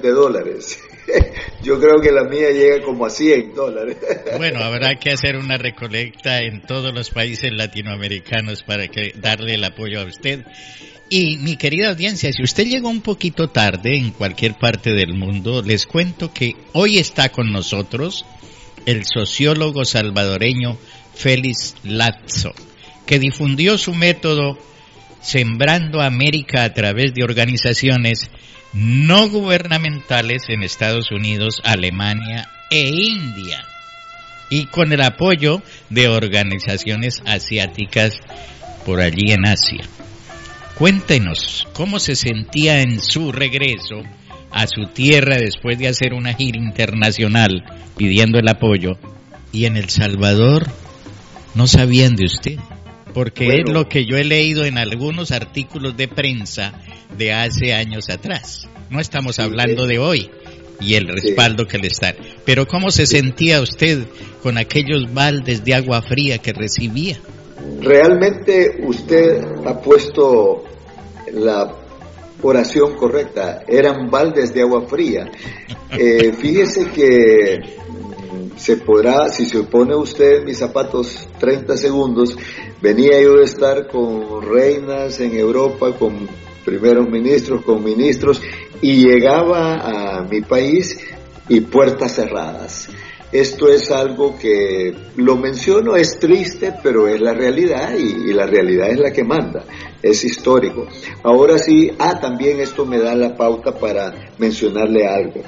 [SPEAKER 5] Yo creo que la mía llega como a $100.
[SPEAKER 3] Bueno, habrá que hacer una recolecta en todos los países latinoamericanos para darle el apoyo a usted. Y mi querida audiencia, si usted llegó un poquito tarde en cualquier parte del mundo, les cuento que hoy está con nosotros el sociólogo salvadoreño Félix Lazo, que difundió su método Sembrando América a través de organizaciones no gubernamentales en Estados Unidos, Alemania e India, y con el apoyo de organizaciones asiáticas por allí en Asia. Cuéntenos cómo se sentía en su regreso a su tierra después de hacer una gira internacional pidiendo el apoyo, y en El Salvador no sabían de usted, porque bueno, es lo que yo he leído en algunos artículos de prensa de hace años atrás. No estamos hablando de hoy y el respaldo que le está. Pero ¿cómo se sentía usted con aquellos baldes de agua fría que recibía?
[SPEAKER 5] Realmente usted ha puesto la oración correcta, eran baldes de agua fría. Fíjese que si se pone usted en mis zapatos 30 segundos, venía yo de estar con reinas en Europa, con primeros ministros, con ministros, y llegaba a mi país y puertas cerradas. Esto es algo que, lo menciono, es triste, pero es la realidad, y la realidad es la que manda, es histórico. Ahora sí, también esto me da la pauta para mencionarle algo,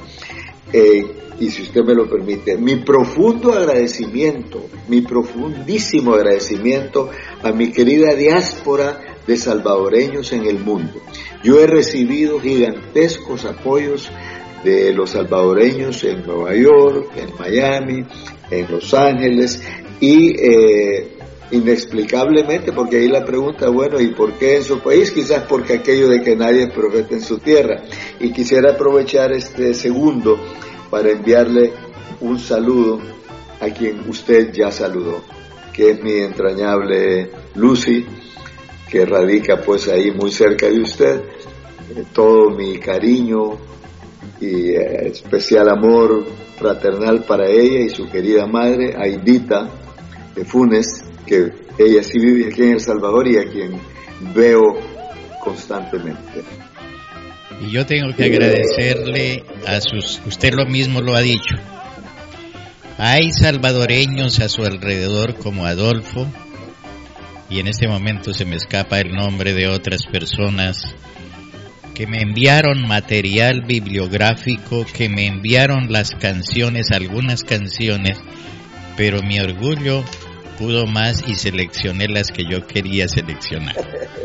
[SPEAKER 5] y si usted me lo permite, mi profundísimo agradecimiento a mi querida diáspora de salvadoreños en el mundo. Yo he recibido gigantescos apoyos de los salvadoreños en Nueva York, en Miami, en Los Ángeles, y inexplicablemente, porque ahí la pregunta, bueno, ¿y por qué en su país? Quizás porque aquello de que nadie es profeta en su tierra. Y quisiera aprovechar este segundo para enviarle un saludo a quien usted ya saludó, que es mi entrañable Lucy, que radica pues ahí muy cerca de usted. Todo mi cariño y especial amor fraternal para ella y su querida madre, Aidita de Funes, que ella sí vive aquí en El Salvador y a quien veo constantemente.
[SPEAKER 3] Y yo tengo que agradecerle usted lo mismo lo ha dicho, hay salvadoreños a su alrededor como Adolfo, y en este momento se me escapa el nombre de otras personas que me enviaron material bibliográfico, que me enviaron las canciones, algunas canciones, pero mi orgullo pudo más y seleccioné las que yo quería seleccionar.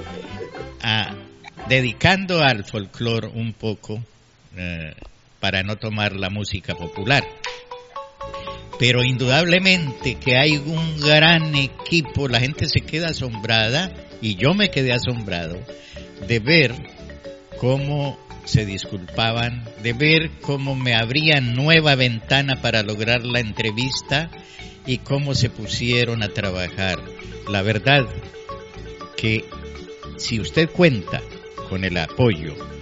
[SPEAKER 3] Dedicando al folclore un poco, para no tomar la música popular. Pero indudablemente que hay un gran equipo, la gente se queda asombrada, y yo me quedé asombrado, de ver cómo se disculpaban, de ver cómo me abrían nueva ventana para lograr la entrevista y cómo se pusieron a trabajar. La verdad que si usted cuenta con el apoyo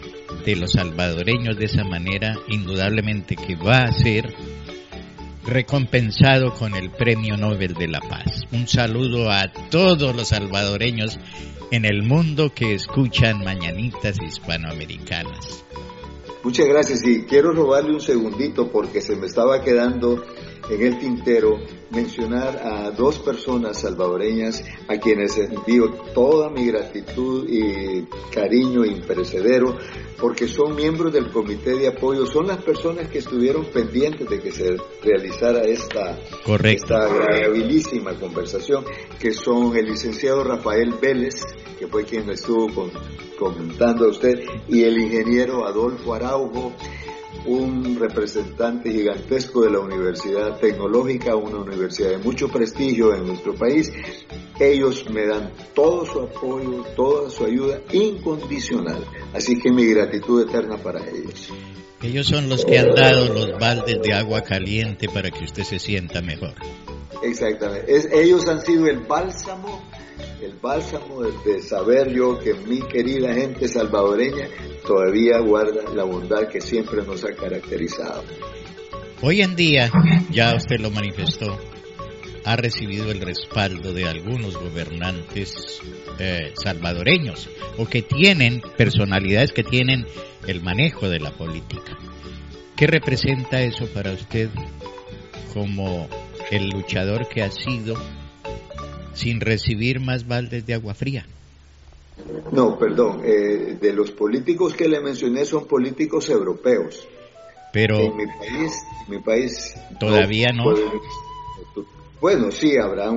[SPEAKER 3] ante los salvadoreños de esa manera, indudablemente que va a ser recompensado con el Premio Nobel de la Paz. Un saludo a todos los salvadoreños en el mundo que escuchan Mañanitas Hispanoamericanas.
[SPEAKER 5] Muchas gracias, y quiero robarle un segundito porque se me estaba quedando en el tintero mencionar a dos personas salvadoreñas a quienes envío toda mi gratitud y cariño imperecedero, porque son miembros del comité de apoyo, son las personas que estuvieron pendientes de que se realizara esta agradabilísima conversación, que son el licenciado Rafael Vélez, que fue quien estuvo comentando a usted, y el ingeniero Adolfo Araujo, un representante gigantesco de la Universidad Tecnológica, una universidad de mucho prestigio en nuestro país. Ellos me dan todo su apoyo, toda su ayuda incondicional, así que mi gratitud eterna para ellos.
[SPEAKER 3] Ellos son los que han dado los baldes de agua caliente para que usted se sienta mejor.
[SPEAKER 5] Exactamente, ellos han sido el bálsamo de saber yo que mi querida gente salvadoreña todavía guarda la bondad que siempre nos ha caracterizado.
[SPEAKER 3] Hoy en día, ya usted lo manifestó, ha recibido el respaldo de algunos gobernantes salvadoreños, o que tienen personalidades que tienen el manejo de la política. ¿Qué representa eso para usted como el luchador que ha sido, sin recibir más baldes de agua fría?
[SPEAKER 5] No, perdón, de los políticos que le mencioné son políticos europeos.
[SPEAKER 3] Pero
[SPEAKER 5] en mi país
[SPEAKER 3] todavía no.
[SPEAKER 5] Bueno, sí, habrá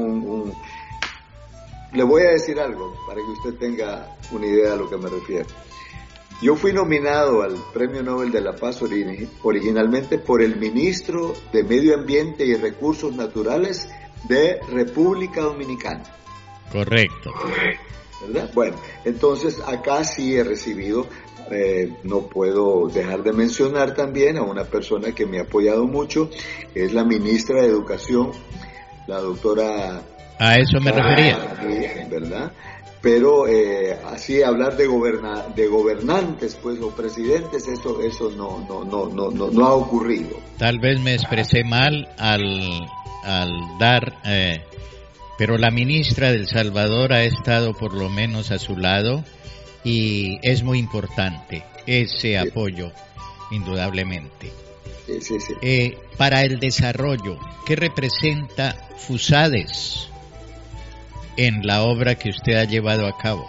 [SPEAKER 5] Le voy a decir algo para que usted tenga una idea a lo que me refiero. Yo fui nominado al Premio Nobel de la Paz originalmente por el ministro de Medio Ambiente y Recursos Naturales de República Dominicana.
[SPEAKER 3] Correcto.
[SPEAKER 5] ¿Verdad? Bueno, entonces acá sí he recibido, no puedo dejar de mencionar también a una persona que me ha apoyado mucho, que es la ministra de Educación, la doctora...
[SPEAKER 3] A eso me refería.
[SPEAKER 5] ¿Verdad? Pero así hablar de gobernantes, pues, o presidentes, eso no ha ocurrido.
[SPEAKER 3] Tal vez me expresé mal al dar, pero la ministra del Salvador ha estado por lo menos a su lado y es muy importante ese apoyo, indudablemente.
[SPEAKER 5] Sí.
[SPEAKER 3] Para el desarrollo, ¿qué representa FUSADES en la obra que usted ha llevado a cabo?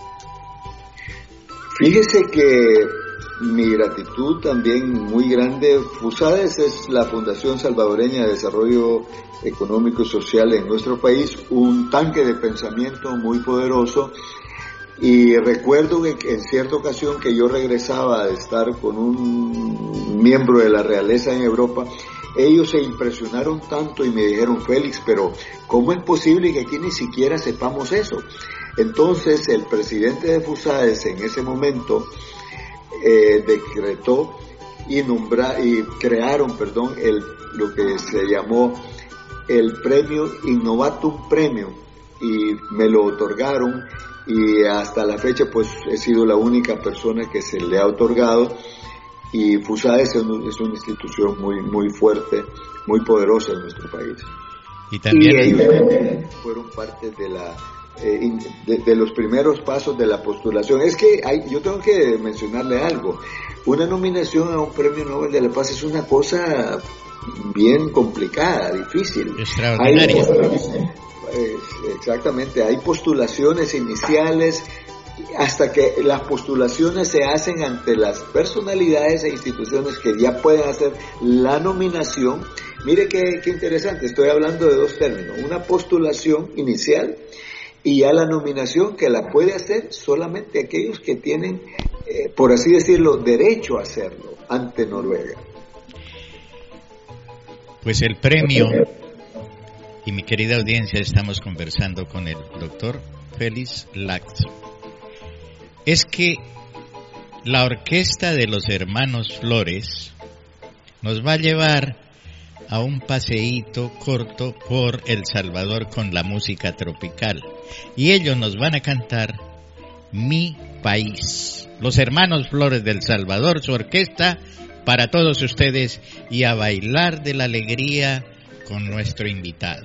[SPEAKER 5] Fíjese que mi gratitud también muy grande. FUSADES es la Fundación Salvadoreña de Desarrollo Económico y Social en nuestro país, un tanque de pensamiento muy poderoso. Y recuerdo que en cierta ocasión que yo regresaba de estar con un miembro de la realeza en Europa, ellos se impresionaron tanto y me dijeron: Félix, pero ¿cómo es posible que aquí ni siquiera sepamos eso? Entonces el presidente de FUSADES en ese momento decretó y crearon lo que se llamó el premio Innovatum Premium, y me lo otorgaron, y hasta la fecha pues he sido la única persona que se le ha otorgado. Y FUSADES es una institución muy fuerte, muy poderosa en nuestro país.
[SPEAKER 3] Y también
[SPEAKER 5] ellos fueron parte de los primeros pasos de la postulación. Es que yo tengo que mencionarle algo. Una nominación a un Premio Nobel de la Paz es una cosa bien complicada, difícil.
[SPEAKER 3] Extraordinaria.
[SPEAKER 5] Exactamente, hay postulaciones iniciales, hasta que las postulaciones se hacen ante las personalidades e instituciones que ya pueden hacer la nominación. Mire qué interesante, estoy hablando de dos términos: una postulación inicial y ya la nominación, que la puede hacer solamente aquellos que tienen, por así decirlo, derecho a hacerlo ante Noruega.
[SPEAKER 3] Pues el premio, y mi querida audiencia, estamos conversando con el doctor Félix Lacson, es que la orquesta de los hermanos Flores nos va a llevar a un paseíto corto por El Salvador con la música tropical, y ellos nos van a cantar Mi país. Los hermanos Flores del Salvador, su orquesta, para todos ustedes, y a bailar de la alegría con nuestro invitado.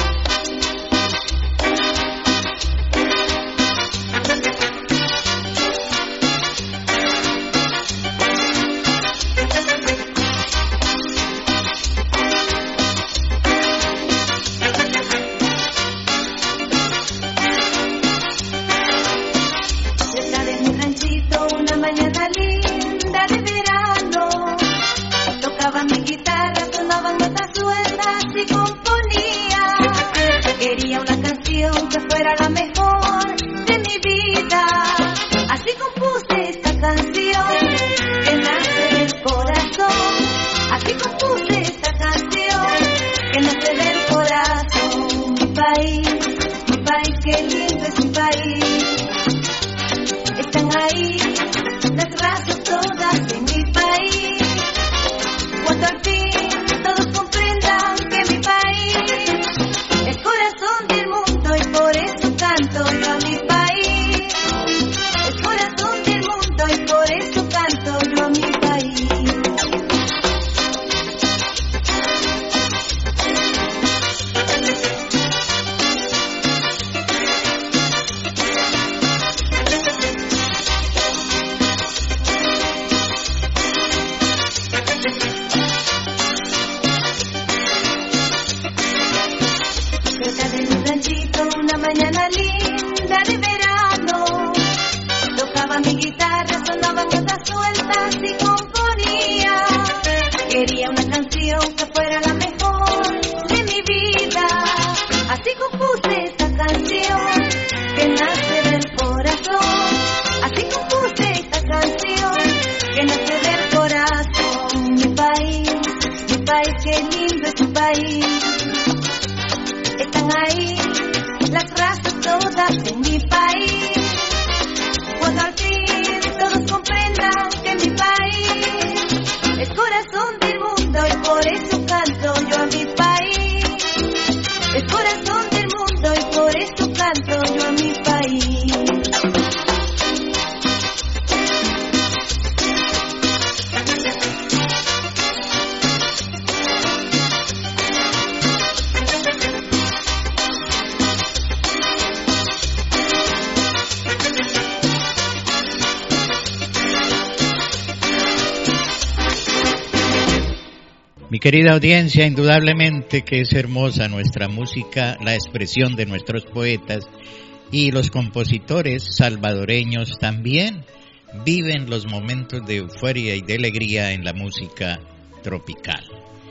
[SPEAKER 3] Querida audiencia, indudablemente que es hermosa nuestra música, la expresión de nuestros poetas, y los compositores salvadoreños también viven los momentos de euforia y de alegría en la música tropical.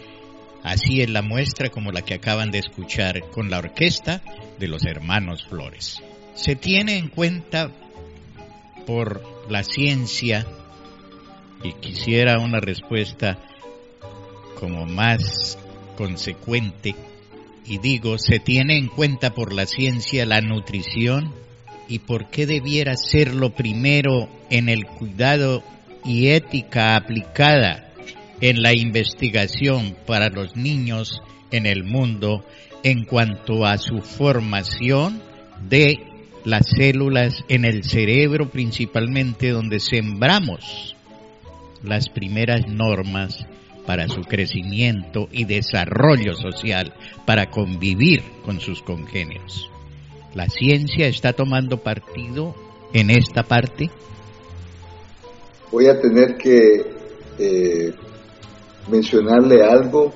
[SPEAKER 3] Así es la muestra como la que acaban de escuchar con la orquesta de los hermanos Flores. Se tiene en cuenta por la ciencia, y quisiera una respuesta como más consecuente, y digo, se tiene en cuenta por la ciencia la nutrición, y por qué debiera ser lo primero en el cuidado y ética aplicada en la investigación para los niños en el mundo en cuanto a su formación de las células en el cerebro, principalmente donde sembramos las primeras normas para su crecimiento y desarrollo social, para convivir con sus congéneros. ¿La ciencia está tomando partido en esta parte?
[SPEAKER 5] Voy a tener que mencionarle algo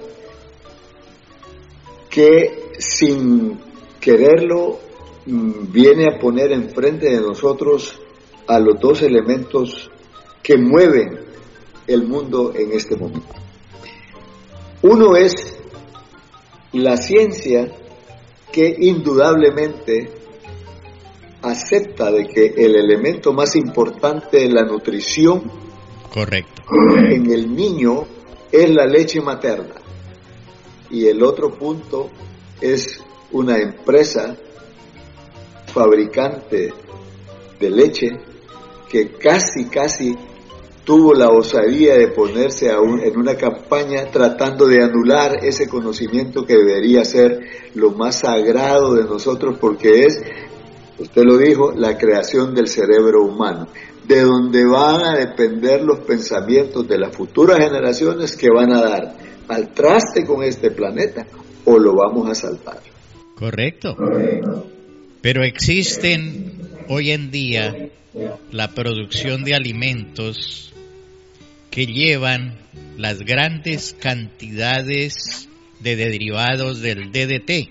[SPEAKER 5] que sin quererlo viene a poner enfrente de nosotros a los dos elementos que mueven el mundo en este momento. Uno es la ciencia, que indudablemente acepta de que el elemento más importante de la nutrición,
[SPEAKER 3] correcto,
[SPEAKER 5] en el niño es la leche materna, y el otro punto es una empresa fabricante de leche que casi tuvo la osadía de ponerse en una campaña tratando de anular ese conocimiento que debería ser lo más sagrado de nosotros, porque es usted lo dijo, la creación del cerebro humano, de donde van a depender los pensamientos de las futuras generaciones que van a dar al traste con este planeta o lo vamos a salvar.
[SPEAKER 3] Correcto. Pero existen hoy en día la producción de alimentos que llevan las grandes cantidades de derivados del DDT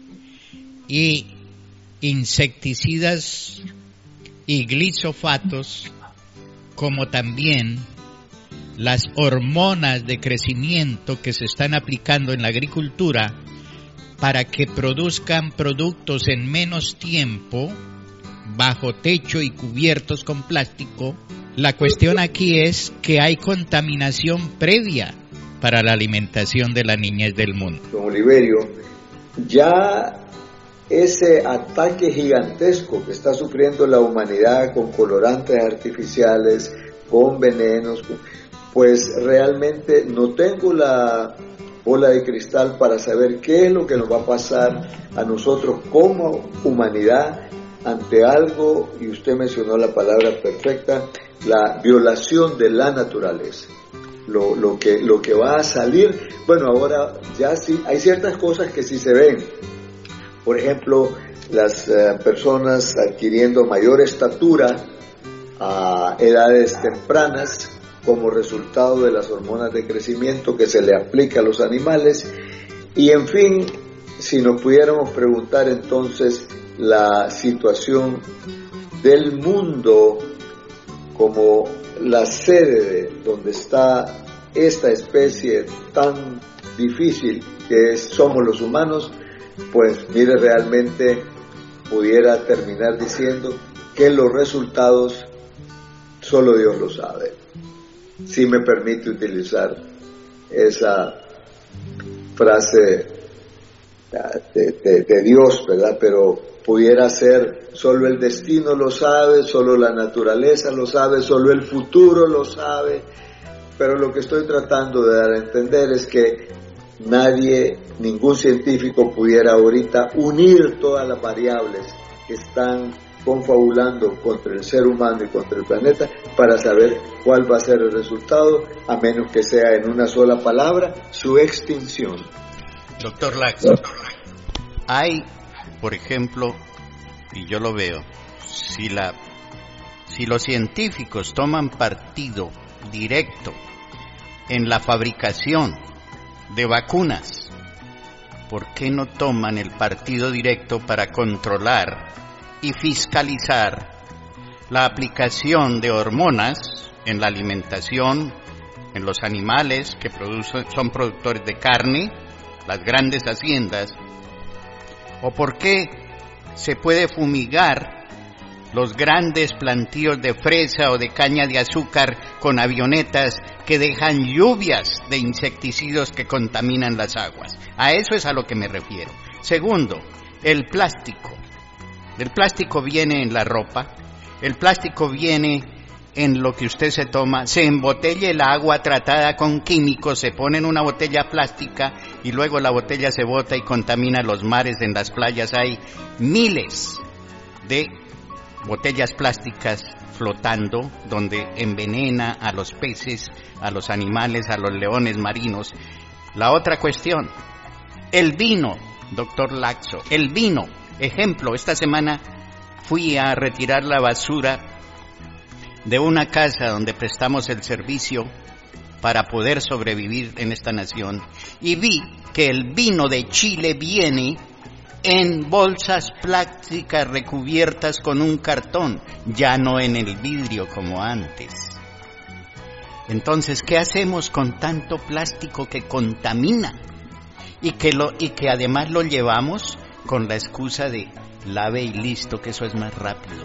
[SPEAKER 3] y insecticidas y glifosatos, como también las hormonas de crecimiento que se están aplicando en la agricultura para que produzcan productos en menos tiempo, bajo techo y cubiertos con plástico. La cuestión aquí es que hay contaminación previa para la alimentación de la niñez del mundo.
[SPEAKER 5] Don Oliverio, ya ese ataque gigantesco que está sufriendo la humanidad con colorantes artificiales, con venenos, pues realmente no tengo la bola de cristal para saber qué es lo que nos va a pasar a nosotros como humanidad ante algo, y usted mencionó la palabra perfecta, la violación de la naturaleza. Lo que va a salir, bueno, ahora ya sí, hay ciertas cosas que sí se ven. Por ejemplo, las personas adquiriendo mayor estatura a edades tempranas como resultado de las hormonas de crecimiento que se le aplica a los animales. Y en fin, si nos pudiéramos preguntar entonces la situación del mundo como la sede donde está esta especie tan difícil que somos los humanos, pues mire, realmente pudiera terminar diciendo que los resultados solo Dios lo sabe. Si me permite utilizar esa frase de Dios, ¿verdad? Pero pudiera ser solo el destino lo sabe, solo la naturaleza lo sabe, solo el futuro lo sabe. Pero lo que estoy tratando de dar a entender es que nadie, ningún científico pudiera ahorita unir todas las variables que están confabulando contra el ser humano y contra el planeta para saber cuál va a ser el resultado, a menos que sea en una sola palabra, su extinción.
[SPEAKER 3] Doctor Laxo, hay, por ejemplo, y yo lo veo, si los científicos toman partido directo en la fabricación de vacunas, ¿por qué no toman el partido directo para controlar y fiscalizar la aplicación de hormonas en la alimentación, en los animales que son productores de carne, las grandes haciendas? ¿O por qué se puede fumigar los grandes plantíos de fresa o de caña de azúcar con avionetas que dejan lluvias de insecticidas que contaminan las aguas? A eso es a lo que me refiero. Segundo, el plástico. El plástico viene en la ropa, el plástico viene en lo que usted se toma, se embotella el agua tratada con químicos, se pone en una botella plástica y luego la botella se bota y contamina los mares. En las playas hay miles de botellas plásticas flotando, donde envenena a los peces, a los animales, a los leones marinos. La otra cuestión, el vino, doctor Laxo, el vino. Ejemplo, esta semana fui a retirar la basura de una casa donde prestamos el servicio para poder sobrevivir en esta nación y vi que el vino de Chile viene en bolsas plásticas recubiertas con un cartón, ya no en el vidrio como antes. Entonces, ¿qué hacemos con tanto plástico que contamina y que además lo llevamos con la excusa de lave y listo, que eso es más rápido?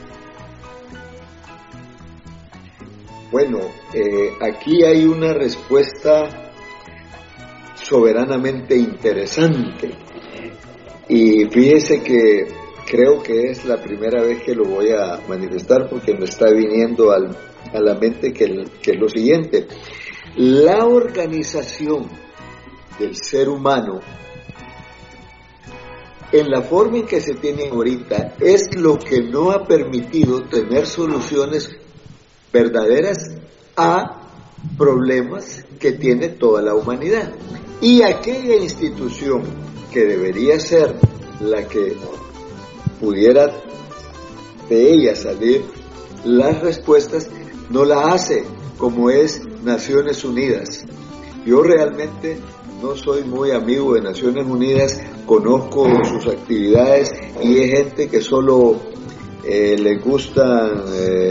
[SPEAKER 5] Bueno, aquí hay una respuesta soberanamente interesante. Y fíjese que creo que es la primera vez que lo voy a manifestar, porque me está viniendo a la mente que es lo siguiente. La organización del ser humano en la forma en que se tienen ahorita es lo que no ha permitido tener soluciones verdaderas a problemas que tiene toda la humanidad. Y aquella institución que debería ser la que pudiera de ella salir las respuestas, no la hace, como es Naciones Unidas. Yo realmente no soy muy amigo de Naciones Unidas, conozco sus actividades y es gente que solo le gustan,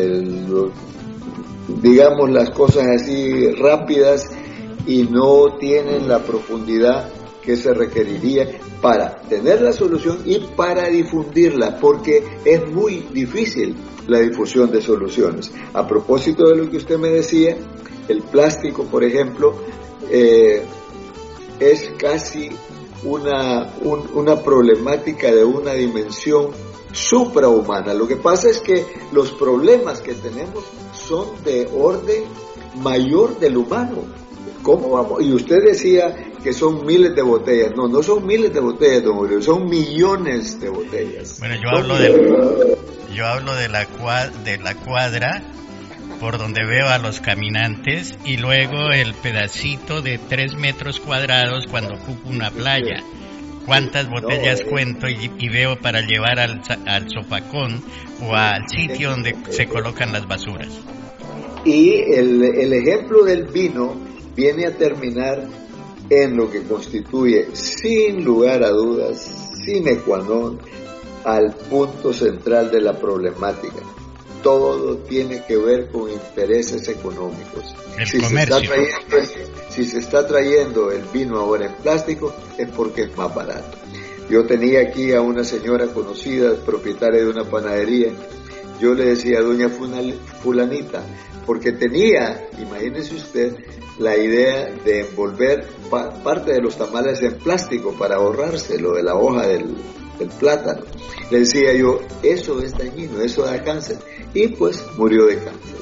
[SPEAKER 5] digamos, las cosas así rápidas y no tienen la profundidad que se requeriría para tener la solución y para difundirla, porque es muy difícil la difusión de soluciones. A propósito de lo que usted me decía, el plástico, por ejemplo, es casi una problemática de una dimensión suprahumana. Lo que pasa es que los problemas que tenemos son de orden mayor del humano. ¿Cómo vamos? Y usted decía que son miles de botellas. No, no son miles de botellas, don Julio, son millones de botellas.
[SPEAKER 3] Bueno, yo hablo de la cuadra por donde veo a los caminantes y luego el pedacito de 3 metros cuadrados cuando ocupo una playa. ¿Cuántas botellas cuento y veo para llevar al zopacón o al sitio donde se colocan las basuras?
[SPEAKER 5] Y el ejemplo del vino viene a terminar en lo que constituye, sin lugar a dudas, sine qua non, al punto central de la problemática. Todo tiene que ver con intereses económicos. Si se está trayendo el vino ahora en plástico es porque es más barato. Yo tenía aquí a una señora conocida, propietaria de una panadería. Yo le decía a doña fulanita, porque tenía, imagínese usted, la idea de envolver parte de los tamales en plástico para ahorrarse lo de la hoja del plátano. Le decía yo, eso es dañino, eso da cáncer. Y pues murió de cáncer.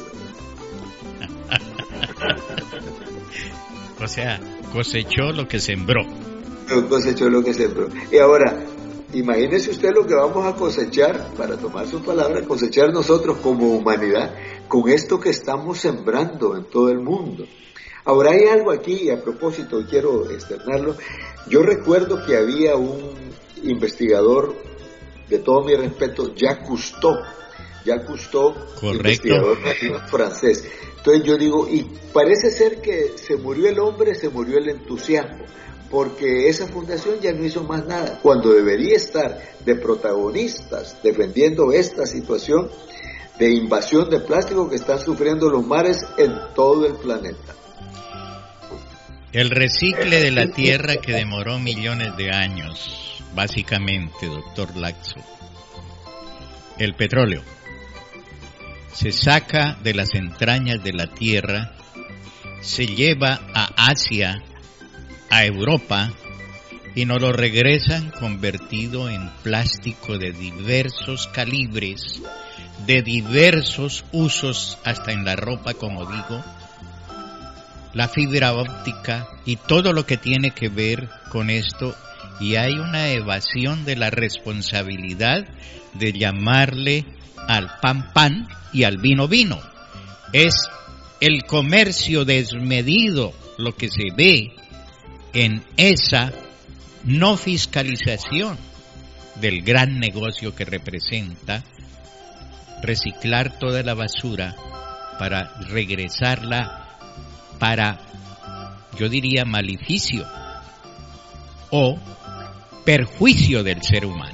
[SPEAKER 3] O sea, cosechó lo que sembró.
[SPEAKER 5] Cosechó lo que sembró. Y ahora, imagínese usted lo que vamos a cosechar, para tomar su palabra, cosechar nosotros como humanidad con esto que estamos sembrando en todo el mundo. Ahora hay algo aquí, y a propósito quiero externarlo. Yo recuerdo que había un investigador, de todo mi respeto, Jacques Cousteau, investigador francés. Entonces yo digo, y parece ser que se murió el hombre, se murió el entusiasmo, porque esa fundación ya no hizo más nada, cuando debería estar de protagonistas defendiendo esta situación de invasión de plástico que están sufriendo los mares en todo el planeta.
[SPEAKER 3] El recicle de la tierra que demoró millones de años, básicamente, doctor Laxo. El petróleo se saca de las entrañas de la tierra, se lleva a Asia, a Europa, y nos lo regresan convertido en plástico de diversos calibres, de diversos usos, hasta en la ropa, como digo, la fibra óptica y todo lo que tiene que ver con esto, y hay una evasión de la responsabilidad de llamarle al pan pan y al vino vino. Es el comercio desmedido lo que se ve en esa no fiscalización del gran negocio que representa reciclar toda la basura para regresarla para, yo diría, maleficio o perjuicio del ser humano.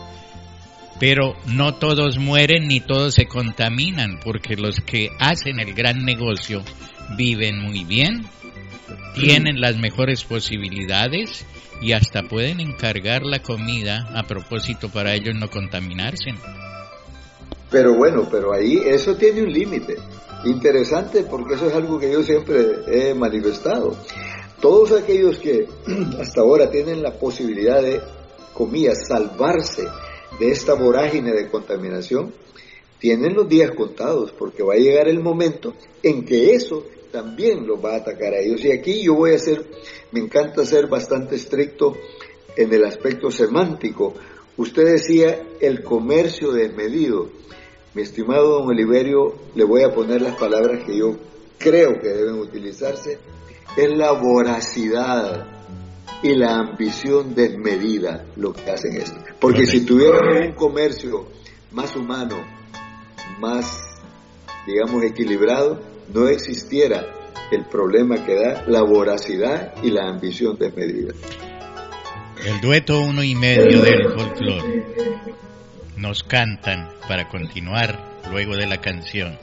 [SPEAKER 3] Pero no todos mueren ni todos se contaminan, porque los que hacen el gran negocio viven muy bien, tienen las mejores posibilidades y hasta pueden encargar la comida a propósito para ellos no contaminarse.
[SPEAKER 5] Pero bueno, pero ahí eso tiene un límite interesante, porque eso es algo que yo siempre he manifestado. Todos aquellos que hasta ahora tienen la posibilidad de, comillas, salvarse de esta vorágine de contaminación, tienen los días contados, porque va a llegar el momento en que eso también los va a atacar a ellos. Y aquí yo me encanta ser bastante estricto en el aspecto semántico. Usted decía el comercio desmedido. Mi estimado don Oliverio, le voy a poner las palabras que yo creo que deben utilizarse. Es la voracidad y la ambición desmedida lo que hacen esto. Porque si tuviéramos un comercio más humano, más, digamos, equilibrado, no existiera el problema que da la voracidad y la ambición desmedida.
[SPEAKER 3] El dueto 1 y medio del folclore nos cantan para continuar luego de la canción,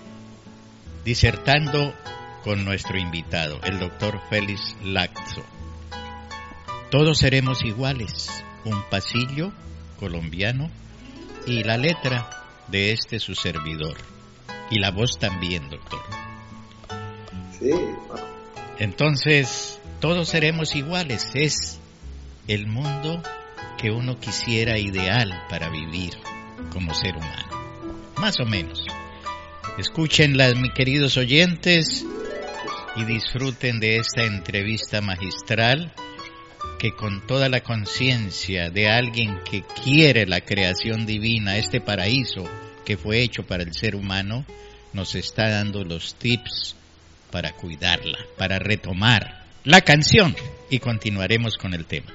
[SPEAKER 3] disertando con nuestro invitado, el doctor Félix Laxo. Todos seremos iguales, un pasillo colombiano y la letra de su servidor, y la voz también, doctor.
[SPEAKER 5] Sí.
[SPEAKER 3] Entonces, todos seremos iguales, es el mundo que uno quisiera ideal para vivir como ser humano, más o menos. Escúchenla, mis queridos oyentes, y disfruten de esta entrevista magistral que con toda la conciencia de alguien que quiere la creación divina, este paraíso que fue hecho para el ser humano, nos está dando los tips para cuidarla, para retomar la canción, y continuaremos con el tema.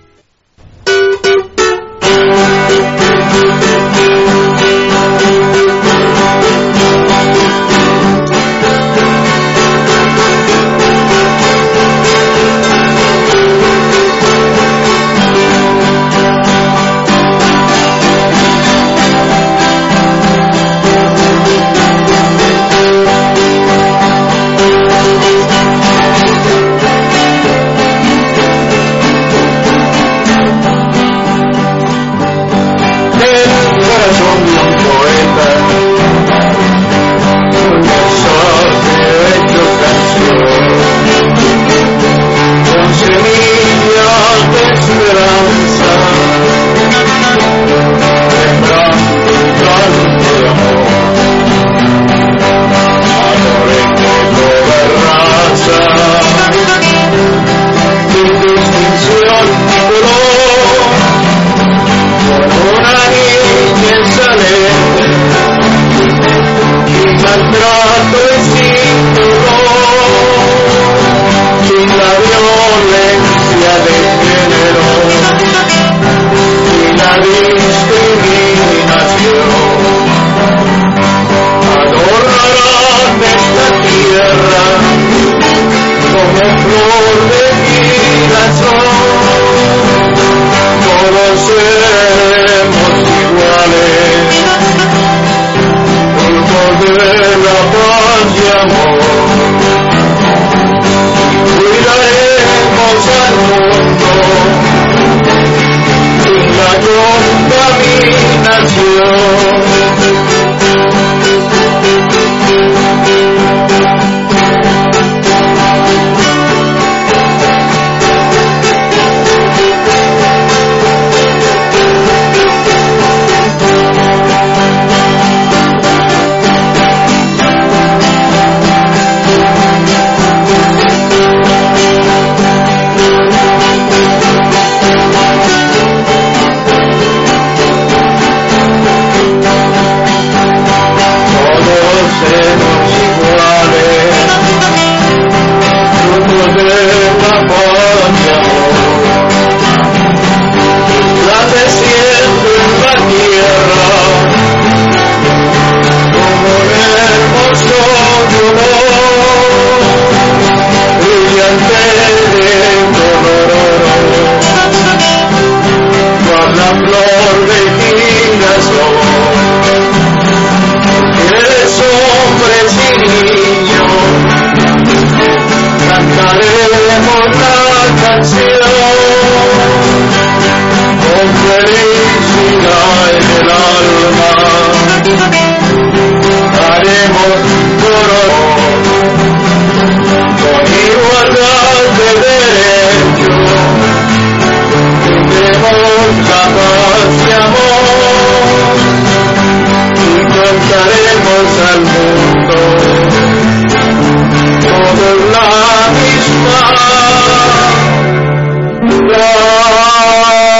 [SPEAKER 9] La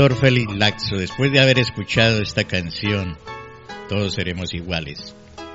[SPEAKER 3] doctor Félix Laxo, después de haber escuchado esta canción, Todos seremos iguales,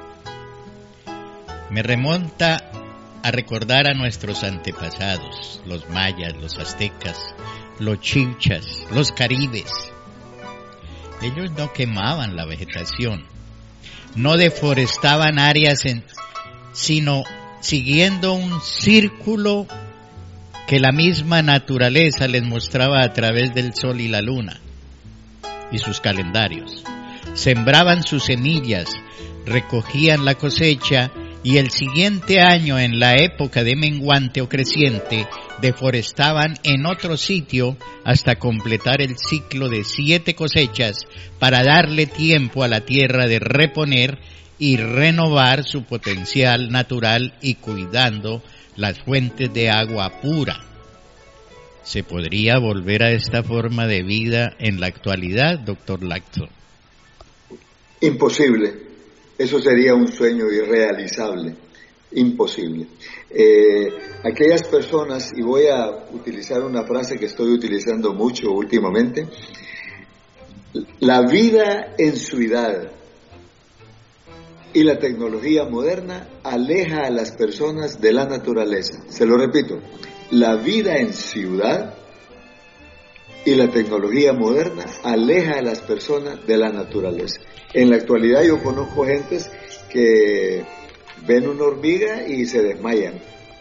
[SPEAKER 3] me remonta a recordar a nuestros antepasados, los mayas, los aztecas, los chibchas, los caribes. Ellos no quemaban la vegetación, no deforestaban áreas, sino siguiendo un círculo que la misma naturaleza les mostraba a través del sol y la luna y sus calendarios. Sembraban sus semillas, recogían la cosecha y el siguiente año, en la época de menguante o creciente, deforestaban en otro sitio hasta completar el ciclo de 7 cosechas para darle tiempo a la tierra de reponer y renovar su potencial natural y cuidando las fuentes de agua pura. ¿Se podría volver a esta forma de vida en la actualidad, doctor Laxo?
[SPEAKER 5] Imposible. Eso sería un sueño irrealizable, imposible. Aquellas personas, y voy a utilizar una frase que estoy utilizando mucho últimamente, la vida en ciudad y la tecnología moderna aleja a las personas de la naturaleza. Se lo repito, la vida en ciudad y la tecnología moderna aleja a las personas de la naturaleza. En la actualidad yo conozco gentes que ven una hormiga y se desmayan.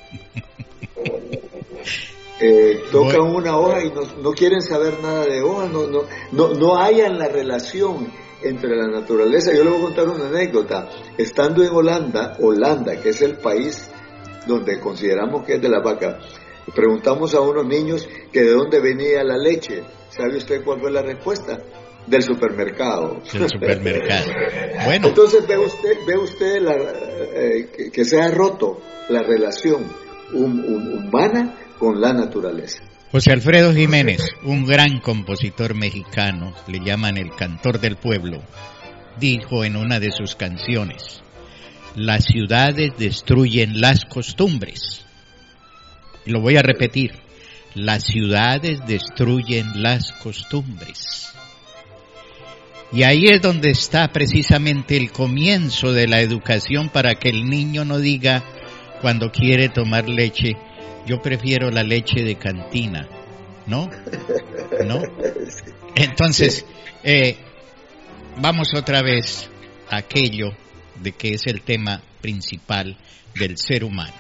[SPEAKER 5] Tocan una hoja y no quieren saber nada de hojas, no hallan la relación entre la naturaleza. Yo les voy a contar una anécdota. Estando en Holanda, que es el país donde consideramos que es de la vaca, preguntamos a unos niños que de dónde venía la leche. ¿Sabe usted cuál fue la respuesta? Del supermercado.
[SPEAKER 3] Del supermercado. Bueno.
[SPEAKER 5] Entonces ve usted que se ha roto la relación humana con la naturaleza.
[SPEAKER 3] José Alfredo Jiménez, un gran compositor mexicano, le llaman el cantor del pueblo, dijo en una de sus canciones: las ciudades destruyen las costumbres. Y lo voy a repetir: las ciudades destruyen las costumbres. Y ahí es donde está precisamente el comienzo de la educación, para que el niño no diga cuando quiere tomar leche: yo prefiero la leche de cantina, ¿no? Entonces, vamos otra vez a aquello de que es el tema principal del ser humano.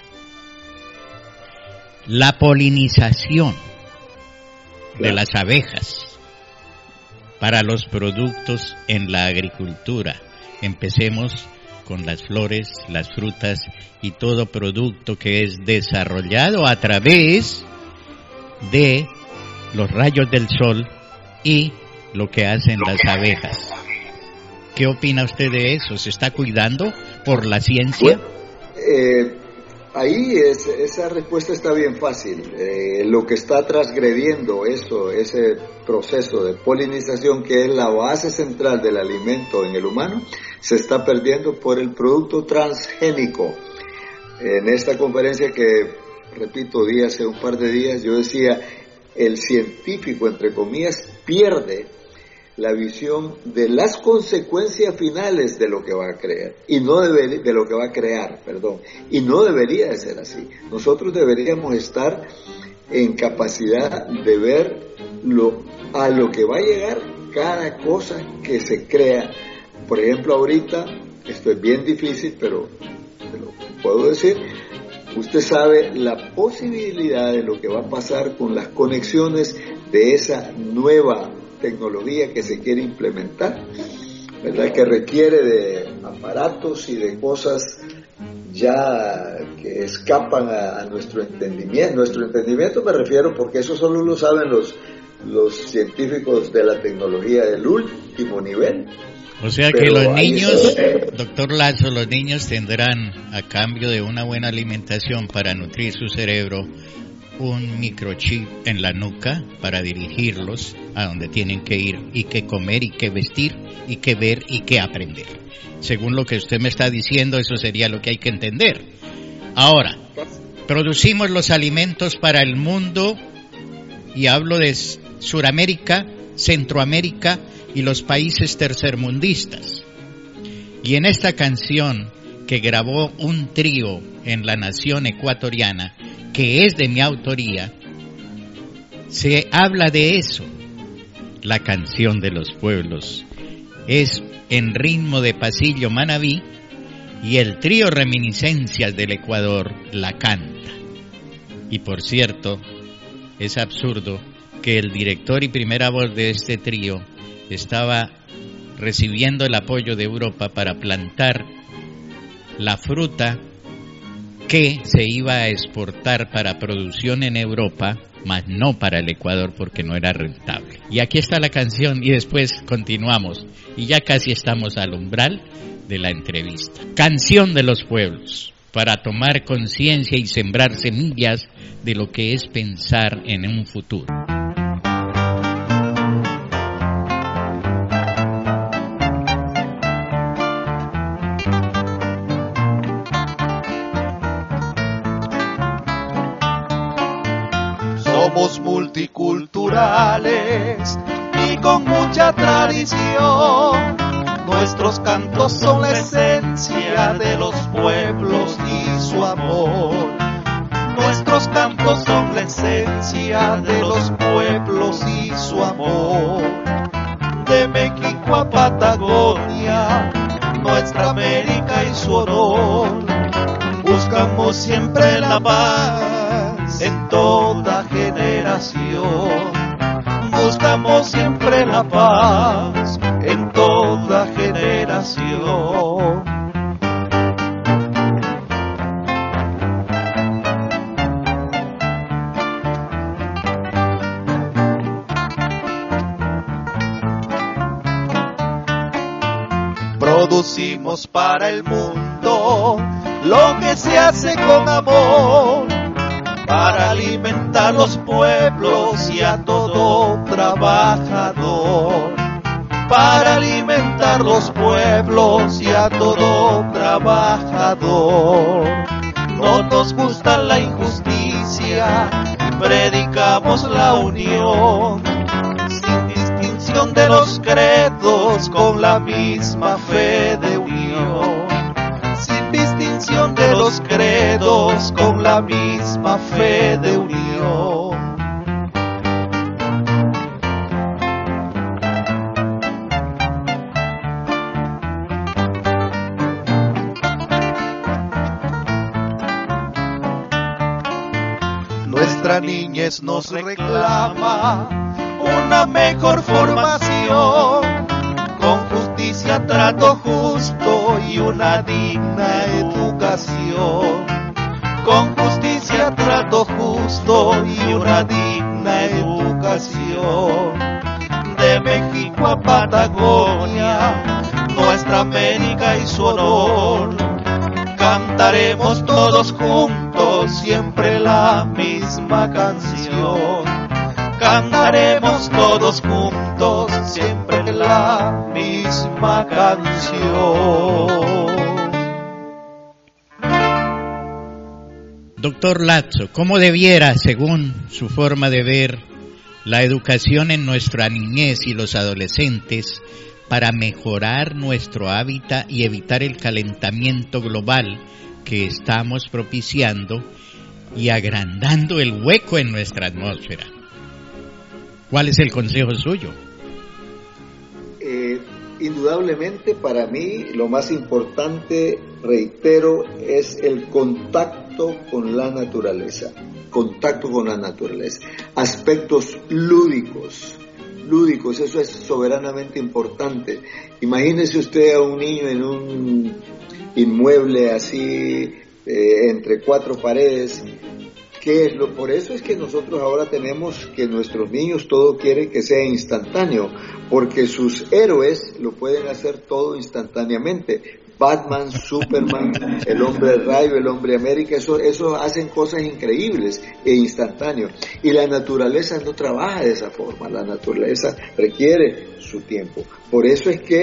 [SPEAKER 3] La polinización de las abejas para los productos en la agricultura. Empecemos con las flores, las frutas y todo producto que es desarrollado a través de los rayos del sol y lo que hacen las abejas. ¿Qué opina usted de eso? ¿Se está cuidando por la ciencia?
[SPEAKER 5] Ahí esa respuesta está bien fácil. Lo que está transgrediendo ese proceso de polinización, que es la base central del alimento en el humano, se está perdiendo por el producto transgénico. En esta conferencia que, repito, di hace un par de días, yo decía, el científico, entre comillas, pierde la visión de las consecuencias finales de lo que va a crear y no de lo que va a crear, y no debería de ser así. Nosotros deberíamos estar en capacidad de ver a lo que va a llegar cada cosa que se crea. Por ejemplo, ahorita, esto es bien difícil, pero te lo puedo decir, usted sabe la posibilidad de lo que va a pasar con las conexiones de esa nueva tecnología que se quiere implementar, ¿verdad? Que requiere de aparatos y de cosas ya que escapan a nuestro entendimiento. Nuestro entendimiento me refiero, porque eso solo lo saben los científicos de la tecnología del último nivel.
[SPEAKER 3] O sea que los niños, doctor Laxo, los niños tendrán, a cambio de una buena alimentación para nutrir su cerebro, un microchip en la nuca para dirigirlos a donde tienen que ir y que comer y que vestir y que ver y que aprender. Según lo que usted me está diciendo, eso sería lo que hay que entender. Ahora, producimos los alimentos para el mundo, y hablo de Suramérica Centroamérica y los países tercermundistas. Y en esta canción que grabó un trío en la nación ecuatoriana, que es de mi autoría, se habla de eso. La canción de los pueblos es en ritmo de pasillo manabí y el trío Reminiscencias del Ecuador la canta. Y por cierto, es absurdo que el director y primera voz de este trío estaba recibiendo el apoyo de Europa para plantar la fruta que se iba a exportar para producción en Europa, mas no para el Ecuador porque no era rentable. Y aquí está la canción y después continuamos. Y ya casi estamos al umbral de la entrevista. Canción de los pueblos, para tomar conciencia y sembrar semillas de lo que es pensar en un futuro.
[SPEAKER 6] Somos multiculturales y con mucha tradición. Nuestros cantos son la esencia de los pueblos y su amor. Nuestros cantos son la esencia de los pueblos y su amor. De México a Patagonia, nuestra América y su honor. Buscamos siempre la paz en toda generación. Buscamos siempre la paz en toda generación. Producimos para el mundo lo que se hace con amor, para alimentar los pueblos y a todo trabajador. Para alimentar los pueblos y a todo trabajador. No nos gusta la injusticia, predicamos la unión, sin distinción de los credos, con la misma fe de unión. Sin distinción de los credos, con la misma fe de unión. Nuestra niñez nos reclama una mejor formación, con justicia, trato justo y una digna educación. Con justicia, trato justo y una digna educación. De México a Patagonia, nuestra América y su honor. Cantaremos todos juntos siempre la misma canción. Cantaremos todos juntos siempre la misma canción.
[SPEAKER 3] Doctor Latzo, ¿cómo debiera, según su forma de ver, la educación en nuestra niñez y los adolescentes para mejorar nuestro hábitat y evitar el calentamiento global que estamos propiciando y agrandando el hueco en nuestra atmósfera? ¿Cuál es el consejo suyo?
[SPEAKER 5] Indudablemente para mí lo más importante, reitero, es el contacto con la naturaleza. Contacto con la naturaleza. Aspectos lúdicos, eso es soberanamente importante. Imagínese usted a un niño en un inmueble así, entre cuatro paredes. Por eso es que nosotros ahora tenemos que nuestros niños todo quieren que sea instantáneo, porque sus héroes lo pueden hacer todo instantáneamente. Batman, Superman, el hombre rayo, el hombre América, eso hacen cosas increíbles e instantáneos. Y la naturaleza no trabaja de esa forma, la naturaleza requiere su tiempo. Por eso es que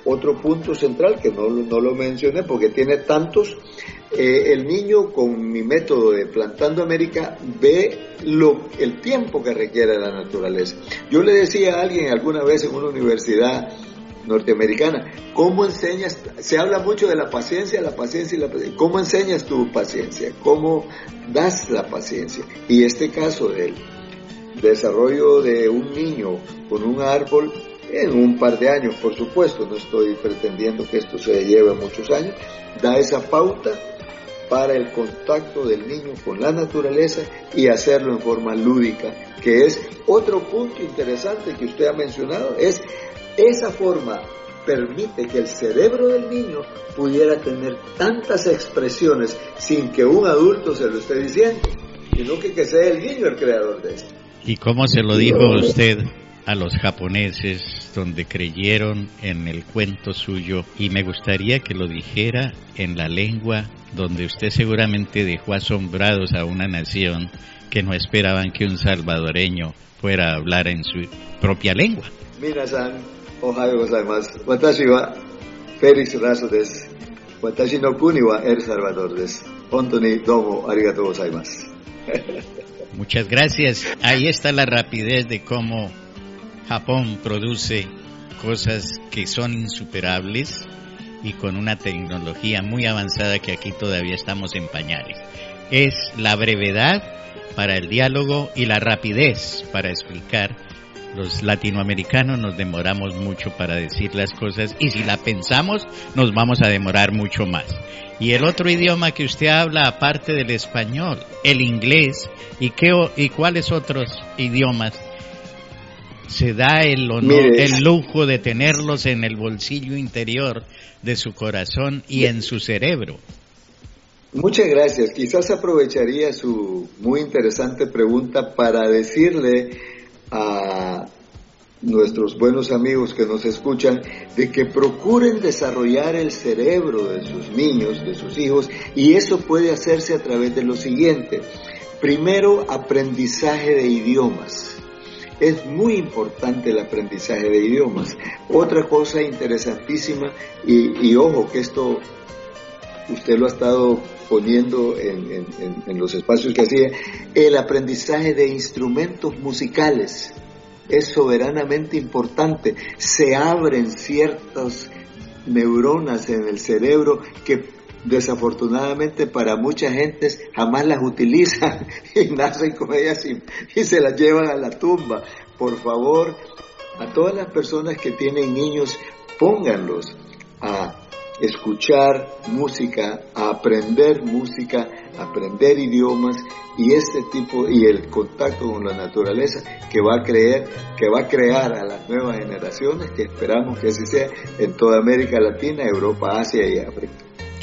[SPEAKER 5] otro punto central que no lo mencioné porque tiene tantos. El niño con mi método de Plantando América ve el tiempo que requiere la naturaleza. Yo le decía a alguien alguna vez en una universidad norteamericana, ¿cómo enseñas? Se habla mucho de la paciencia y la paciencia. ¿Cómo enseñas tu paciencia? ¿Cómo das la paciencia? Y este caso del desarrollo de un niño con un árbol en un par de años, por supuesto, no estoy pretendiendo que esto se lleve muchos años, da esa pauta para el contacto del niño con la naturaleza y hacerlo en forma lúdica, que es otro punto interesante que usted ha mencionado, es esa forma permite que el cerebro del niño pudiera tener tantas expresiones sin que un adulto se lo esté diciendo, sino que sea el niño el creador de esto.
[SPEAKER 3] ¿Y cómo se lo dijo usted a los japoneses donde creyeron en el cuento suyo? Y me gustaría que lo dijera en la lengua donde usted seguramente dejó asombrados a una nación que no esperaban que un salvadoreño fuera a hablar en su propia lengua.
[SPEAKER 5] Minasan, ohayo gozaimasu. Watashi wa Félix Razo desu. Watashi no kuni wa El Salvador desu. Honto ni domo arigatou gozaimasu.
[SPEAKER 3] Muchas gracias. Ahí está la rapidez de cómo Japón produce cosas que son insuperables y con una tecnología muy avanzada que aquí todavía estamos en pañales. Es la brevedad para el diálogo y la rapidez para explicar. Los latinoamericanos nos demoramos mucho para decir las cosas y si la pensamos nos vamos a demorar mucho más. Y el otro idioma que usted habla aparte del español, el inglés, ¿y cuáles otros idiomas? Se da el honor, el lujo de tenerlos en el bolsillo interior de su corazón y en su cerebro.
[SPEAKER 5] Muchas gracias. Quizás aprovecharía su muy interesante pregunta para decirle a nuestros buenos amigos que nos escuchan de que procuren desarrollar el cerebro de sus niños, de sus hijos, y eso puede hacerse a través de lo siguiente. Primero, aprendizaje de idiomas. Es muy importante el aprendizaje de idiomas. Otra cosa interesantísima, y ojo que esto usted lo ha estado poniendo en los espacios que hacía, el aprendizaje de instrumentos musicales es soberanamente importante. Se abren ciertas neuronas en el cerebro que desafortunadamente para muchas gentes jamás las utilizan y nacen con ellas y se las llevan a la tumba. Por favor, a todas las personas que tienen niños, pónganlos a escuchar música, a aprender música, a aprender idiomas y y el contacto con la naturaleza que va a crear a las nuevas generaciones, que esperamos que así sea en toda América Latina, Europa, Asia y África.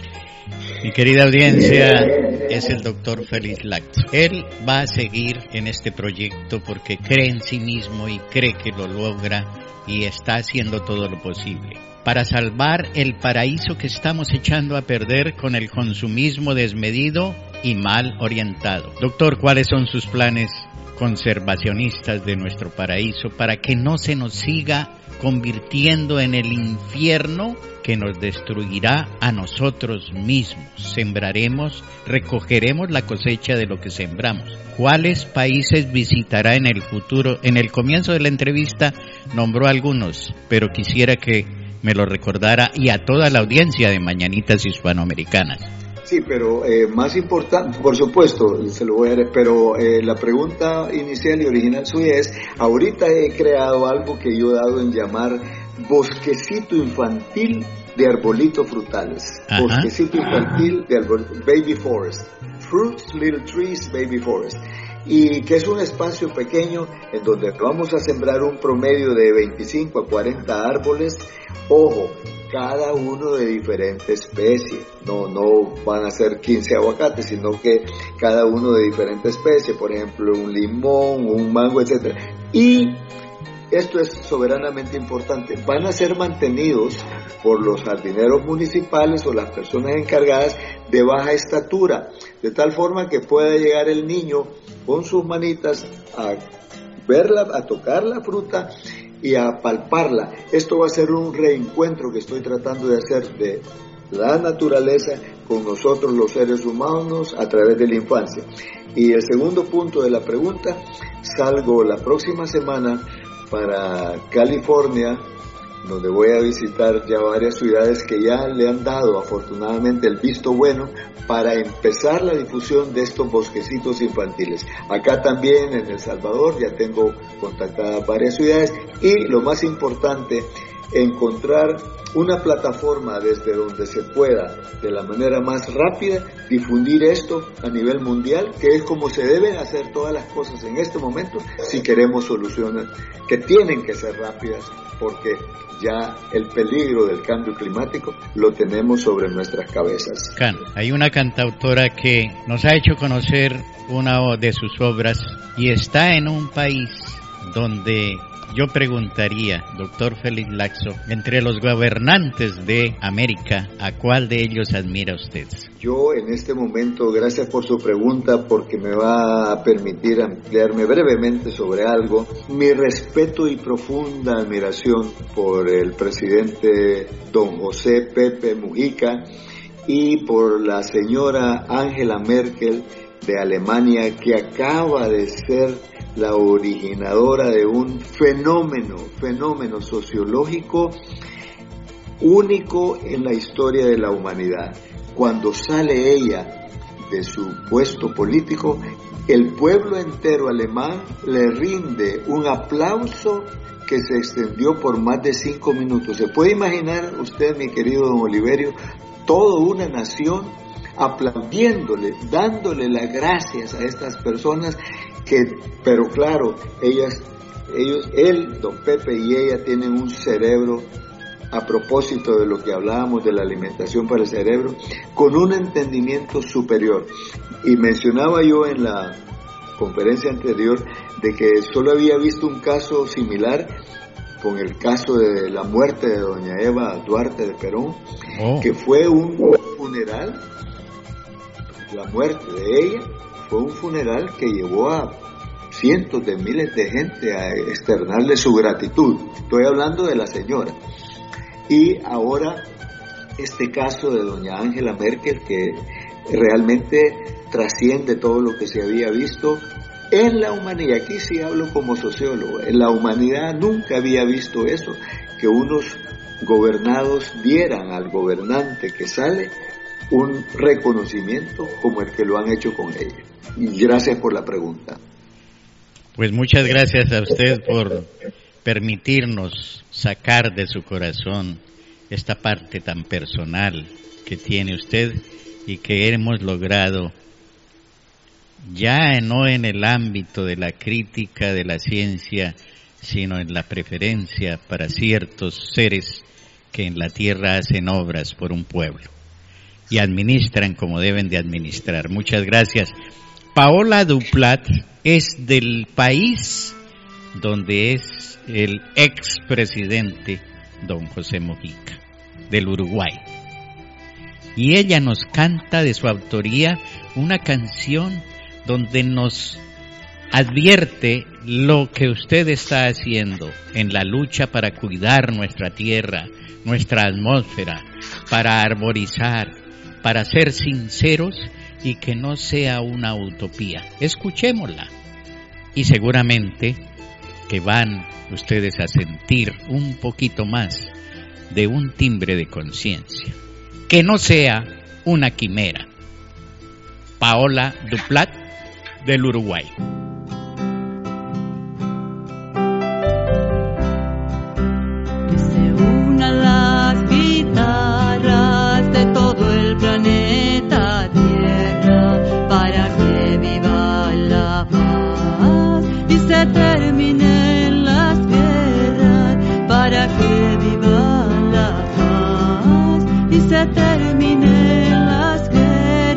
[SPEAKER 3] Mi querida audiencia, es el doctor Félix Lactz. Él va a seguir en este proyecto porque cree en sí mismo y cree que lo logra y está haciendo todo lo posible para salvar el paraíso que estamos echando a perder con el consumismo desmedido y mal orientado. Doctor, ¿cuáles son sus planes conservacionistas de nuestro paraíso para que no se nos siga convirtiendo en el infierno que nos destruirá a nosotros mismos? Sembraremos, recogeremos la cosecha de lo que sembramos. ¿Cuáles países visitará en el futuro? En el comienzo de la entrevista nombró algunos, pero quisiera que me lo recordara y a toda la audiencia de Mañanitas Hispanoamericanas.
[SPEAKER 5] Sí, pero más importante, por supuesto, se lo voy a dar, pero la pregunta inicial y original suya es, ahorita he creado algo que yo he dado en llamar bosquecito infantil de arbolitos frutales. Ajá. Bosquecito infantil de arbolitos, baby forest, fruits, little trees, baby forest. Y que es un espacio pequeño en donde vamos a sembrar un promedio de 25 a 40 árboles, ojo, cada uno de diferente especie, no van a ser 15 aguacates, sino que cada uno de diferente especie, por ejemplo, un limón, un mango, etc. Y esto es soberanamente importante, van a ser mantenidos por los jardineros municipales o las personas encargadas de baja estatura, de tal forma que pueda llegar el niño con sus manitas a verla, a tocar la fruta y a palparla. Esto va a ser un reencuentro que estoy tratando de hacer de la naturaleza con nosotros los seres humanos a través de la infancia. Y el segundo punto de la pregunta, salgo la próxima semana para California, donde voy a visitar ya varias ciudades que ya le han dado afortunadamente el visto bueno para empezar la difusión de estos bosquecitos infantiles. Acá también en El Salvador ya tengo contactadas varias ciudades y lo más importante, encontrar una plataforma desde donde se pueda de la manera más rápida difundir esto a nivel mundial, que es como se deben hacer todas las cosas en este momento si queremos soluciones que tienen que ser rápidas, porque ya el peligro del cambio climático lo tenemos sobre nuestras cabezas.
[SPEAKER 3] Hay una cantautora que nos ha hecho conocer una de sus obras y está en un país donde yo preguntaría, doctor Félix Lacso, entre los gobernantes de América, ¿a cuál de ellos admira usted?
[SPEAKER 5] Yo en este momento, gracias por su pregunta, porque me va a permitir ampliarme brevemente sobre algo. Mi respeto y profunda admiración por el presidente don José Pepe Mujica y por la señora Angela Merkel de Alemania, que acaba de ser la originadora de un fenómeno sociológico único en la historia de la humanidad. Cuando sale ella de su puesto político, el pueblo entero alemán le rinde un aplauso que se extendió por más de 5 minutos. ¿Se puede imaginar usted, mi querido don Oliverio, toda una nación aplaudiéndole, dándole las gracias a estas personas pero claro, él, don Pepe y ella tienen un cerebro, a propósito de lo que hablábamos de la alimentación para el cerebro, con un entendimiento superior. Y mencionaba yo en la conferencia anterior de que solo había visto un caso similar con el caso de la muerte de doña Eva Duarte de Perón, que fue un funeral, la muerte de ella fue un funeral que llevó a cientos de miles de gente a externarle su gratitud. Estoy hablando de la señora. Y ahora este caso de doña Angela Merkel, que realmente trasciende todo lo que se había visto en la humanidad. Aquí sí hablo como sociólogo. En la humanidad nunca había visto eso, que unos gobernados dieran al gobernante que sale un reconocimiento como el que lo han hecho con ella. Y gracias por la pregunta.
[SPEAKER 3] Pues muchas gracias a usted por permitirnos sacar de su corazón esta parte tan personal que tiene usted y que hemos logrado ya no en el ámbito de la crítica de la ciencia, sino en la preferencia para ciertos seres que en la tierra hacen obras por un pueblo y administran como deben de administrar. Muchas gracias. Paola Duplat es del país donde es el expresidente don José Mujica, del Uruguay. Y ella nos canta de su autoría una canción donde nos advierte lo que usted está haciendo en la lucha para cuidar nuestra tierra, nuestra atmósfera, para arborizar, para ser sinceros y que no sea una utopía. Escuchémosla y seguramente que van ustedes a sentir un poquito más de un timbre de conciencia, que no sea una quimera. Paola Duplat del Uruguay.
[SPEAKER 9] Que se unan las guitarras de todo el planeta Tierra para que viva la paz y se terminen las guerras, para que viva la paz y se terminen las guerras.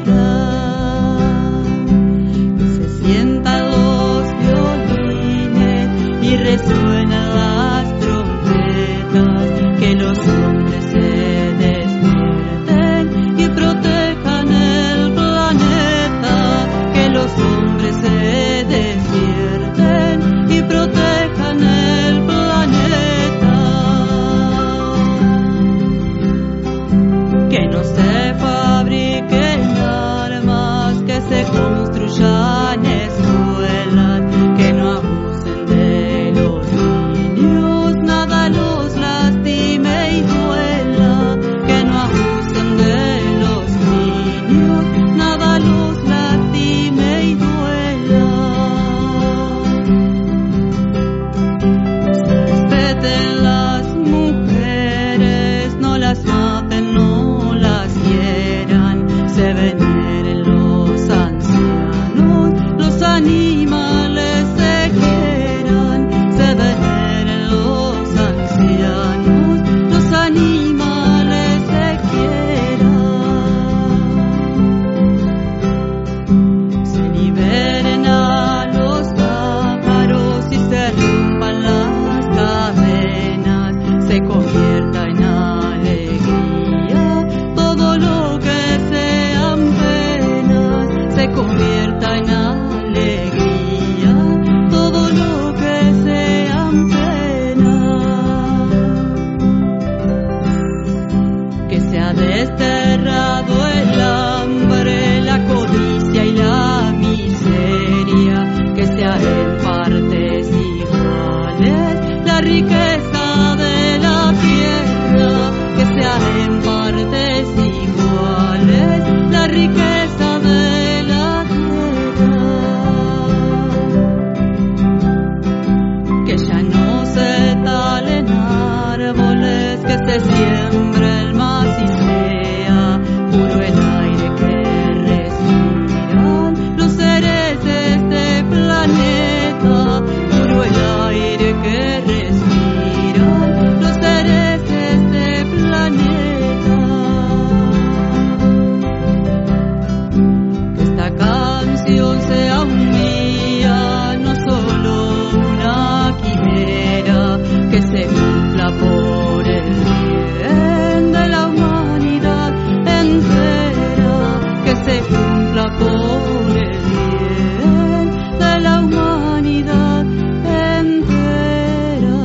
[SPEAKER 9] Sientan los violines y resuenan las trompetas, que los hombres se despierten y protejan el planeta, que los hombres se despierten y protejan el planeta. convierta en alegría, todo lo que sean penas se convierta en alegría, todo lo que sean penas, que sea desterrado el hambre, la codicia y la miseria, que sea en partes iguales la riqueza de la tierra, que sea en partes iguales la riqueza de la tierra, que ya no se talen árboles, que se siembre el maíz y sea puro el aire que respiran los seres de este planeta, puro el aire que respiran los seres de este planeta. Que esta canción sea un día, no solo una quimera, que se cumpla por el bien de la humanidad entera, que se cumpla por el bien de la humanidad entera.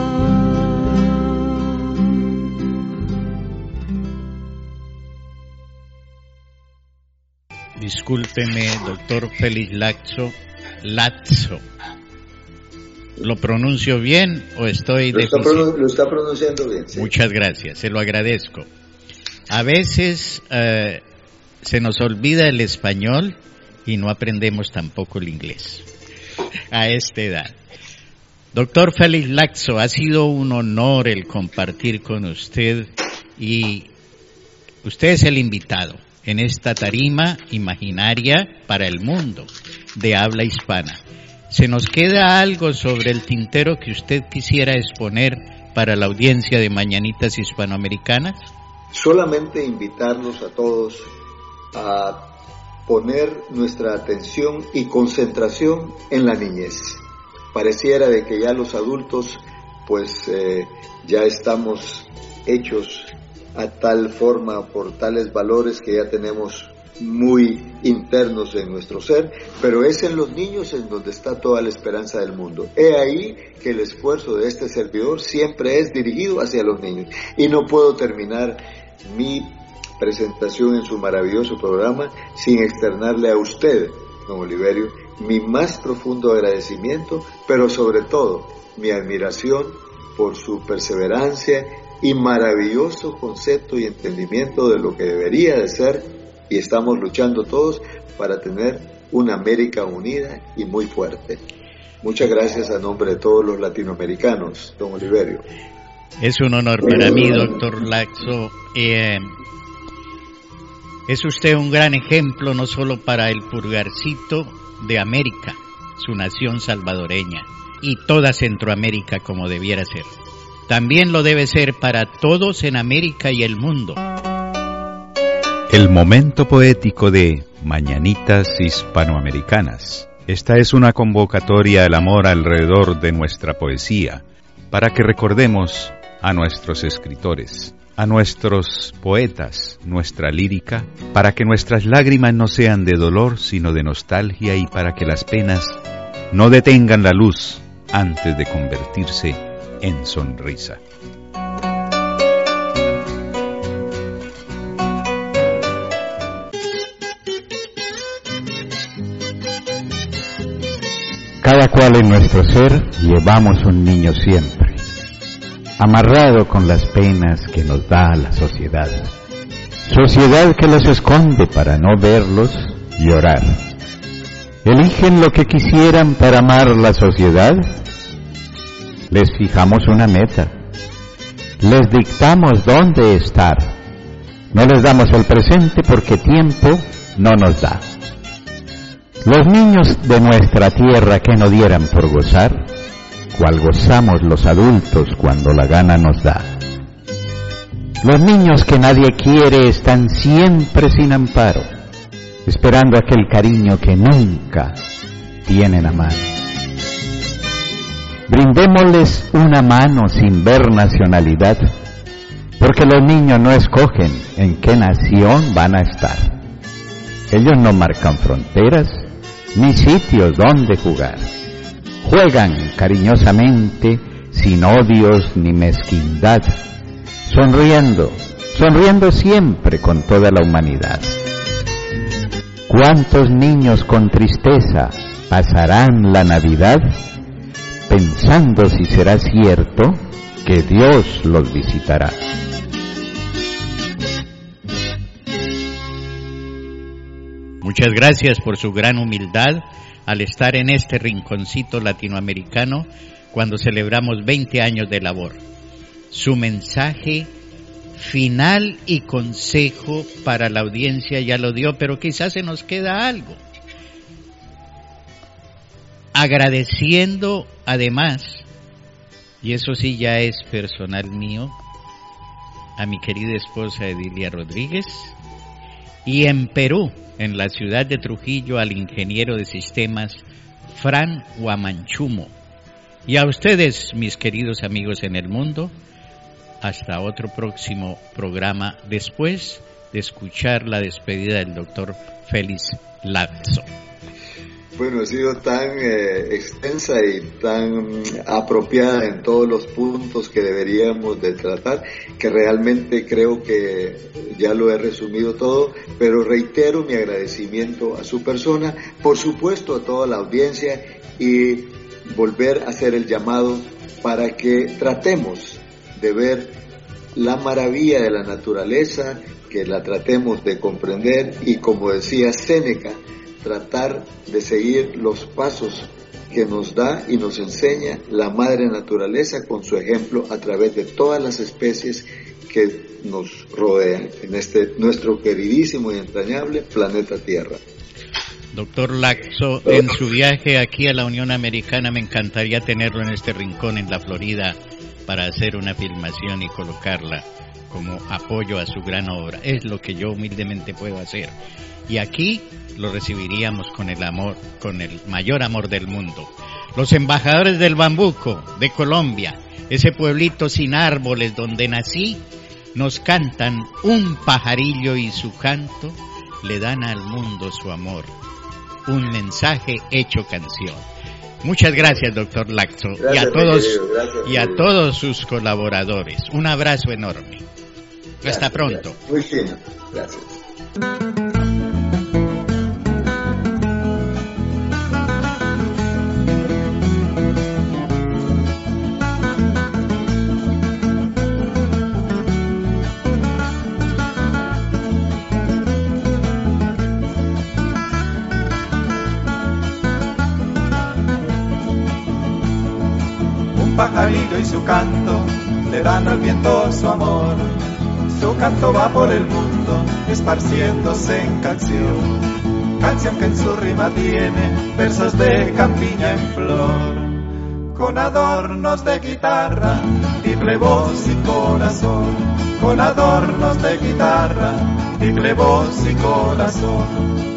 [SPEAKER 3] Discúlpeme, doctor Félix Lazo. ¿Lo pronuncio bien o estoy deficiente?
[SPEAKER 5] Lo está pronunciando bien, sí.
[SPEAKER 3] Muchas gracias, se lo agradezco. A veces se nos olvida el español y no aprendemos tampoco el inglés a esta edad. Doctor Félix Lazo, ha sido un honor el compartir con usted y usted es el invitado en esta tarima imaginaria para el mundo de habla hispana. ¿Se nos queda algo sobre el tintero que usted quisiera exponer para la audiencia de Mañanitas Hispanoamericanas?
[SPEAKER 5] Solamente invitarlos a todos a poner nuestra atención y concentración en la niñez. Pareciera de que ya los adultos pues ya estamos hechos a tal forma por tales valores que ya tenemos muy internos en nuestro ser, pero es en los niños en donde está toda la esperanza del mundo. He ahí que el esfuerzo de este servidor siempre es dirigido hacia los niños. Y no puedo terminar mi presentación en su maravilloso programa sin externarle a usted, don Oliverio, mi más profundo agradecimiento, pero sobre todo mi admiración por su perseverancia y maravilloso concepto y entendimiento de lo que debería de ser, y estamos luchando todos para tener una América unida y muy fuerte. Muchas gracias a nombre de todos los latinoamericanos, don Oliverio.
[SPEAKER 3] Es un honor para mí, doctor Lazo. Es usted un gran ejemplo no solo para el purgarcito de América, su nación salvadoreña, y toda Centroamérica como debiera ser. También lo debe ser para todos en América y el mundo.
[SPEAKER 1] El momento poético de Mañanitas Hispanoamericanas. Esta es una convocatoria al amor alrededor de nuestra poesía, para que recordemos a nuestros escritores, a nuestros poetas, nuestra lírica, para que nuestras lágrimas no sean de dolor, sino de nostalgia, y para que las penas no detengan la luz antes de convertirse en sonrisa. Cada cual en nuestro ser llevamos un niño siempre, amarrado con las penas que nos da la sociedad. Sociedad que los esconde para no verlos llorar. ¿Eligen lo que quisieran para amar la sociedad? Les fijamos una meta, les dictamos dónde estar. No les damos el presente porque tiempo no nos da. Los niños de nuestra tierra que no dieran por gozar, cual gozamos los adultos cuando la gana nos da. Los niños que nadie quiere están siempre sin amparo, esperando aquel cariño que nunca tienen a mano. Brindémosles una mano sin ver nacionalidad, porque los niños no escogen en qué nación van a estar. Ellos no marcan fronteras ni sitios donde jugar. Juegan cariñosamente, sin odios ni mezquindad, sonriendo siempre con toda la humanidad. ¿Cuántos niños con tristeza pasarán la Navidad pensando si será cierto que Dios los visitará?
[SPEAKER 3] Muchas gracias por su gran humildad al estar en este rinconcito latinoamericano cuando celebramos 20 años de labor. Su mensaje final y consejo para la audiencia ya lo dio, pero quizás se nos queda algo. Agradeciendo además, y eso sí ya es personal mío, a mi querida esposa Edilia Rodríguez, y en Perú, en la ciudad de Trujillo, al ingeniero de sistemas Fran Huamanchumo. Y a ustedes, mis queridos amigos en el mundo, hasta otro próximo programa después de escuchar la despedida del doctor Félix Laxo.
[SPEAKER 5] Bueno, ha sido tan extensa y tan apropiada en todos los puntos que deberíamos de tratar, que realmente creo que ya lo he resumido todo, pero reitero mi agradecimiento a su persona, por supuesto a toda la audiencia, y volver a hacer el llamado para que tratemos de ver la maravilla de la naturaleza, que la tratemos de comprender y, como decía Séneca, tratar de seguir los pasos que nos da y nos enseña la madre naturaleza con su ejemplo a través de todas las especies que nos rodean en este nuestro queridísimo y entrañable planeta Tierra.
[SPEAKER 3] Doctor Laxo, en su viaje aquí a la Unión Americana me encantaría tenerlo en este rincón en la Florida para hacer una filmación y colocarla como apoyo a su gran obra. Es lo que yo humildemente puedo hacer. Y aquí lo recibiríamos con el amor, con el mayor amor del mundo. Los embajadores del bambuco de Colombia, ese pueblito sin árboles donde nací, nos cantan un pajarillo y su canto le dan al mundo su amor. Un mensaje hecho canción. Muchas gracias, doctor Laxo, y a todos sus colaboradores. Un abrazo enorme.
[SPEAKER 5] Gracias,
[SPEAKER 3] hasta pronto.
[SPEAKER 5] Gracias. Muy fino. Gracias.
[SPEAKER 4] Pajarillo y su canto le dan al viento su amor. Su canto va por el mundo esparciéndose en canción, canción que en su rima tiene versos de campiña en flor, con adornos de guitarra, triple voz y corazón, con adornos de guitarra, triple voz y corazón.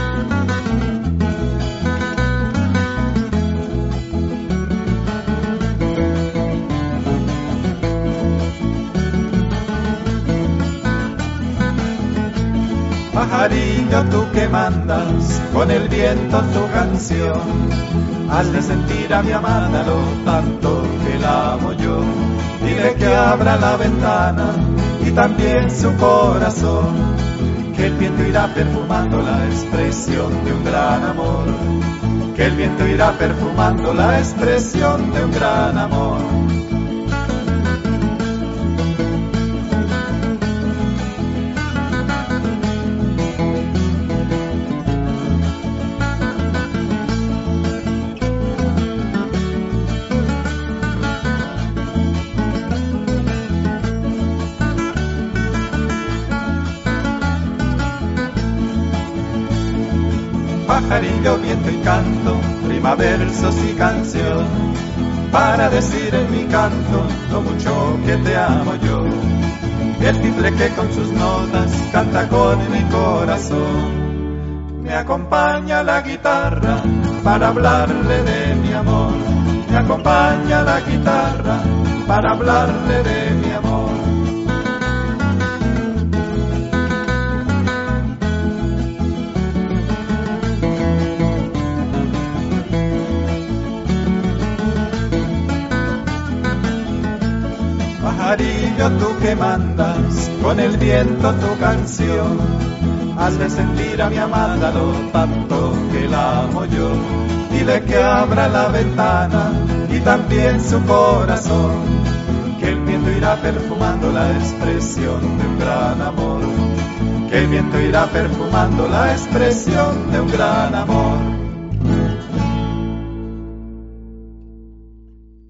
[SPEAKER 4] Pajarillo, tú que mandas con el viento tu canción, hazle sentir a mi amada lo tanto que la amo yo. Dile que abra la ventana y también su corazón, que el viento irá perfumando la expresión de un gran amor, que el viento irá perfumando la expresión de un gran amor. Pajarillo, viento y canto, rima, versos y canción, para decir en mi canto lo mucho que te amo yo. El timbre que con sus notas canta con mi corazón, me acompaña la guitarra para hablarle de mi amor. me acompaña la guitarra para hablarle de mi amor. Pajarillo, tú que mandas con el viento tu canción, hazle sentir a mi amada lo tanto que la amo yo. Dile que abra la ventana y también su corazón, que el viento irá perfumando la expresión de un gran amor, que el viento irá perfumando la expresión de un gran amor.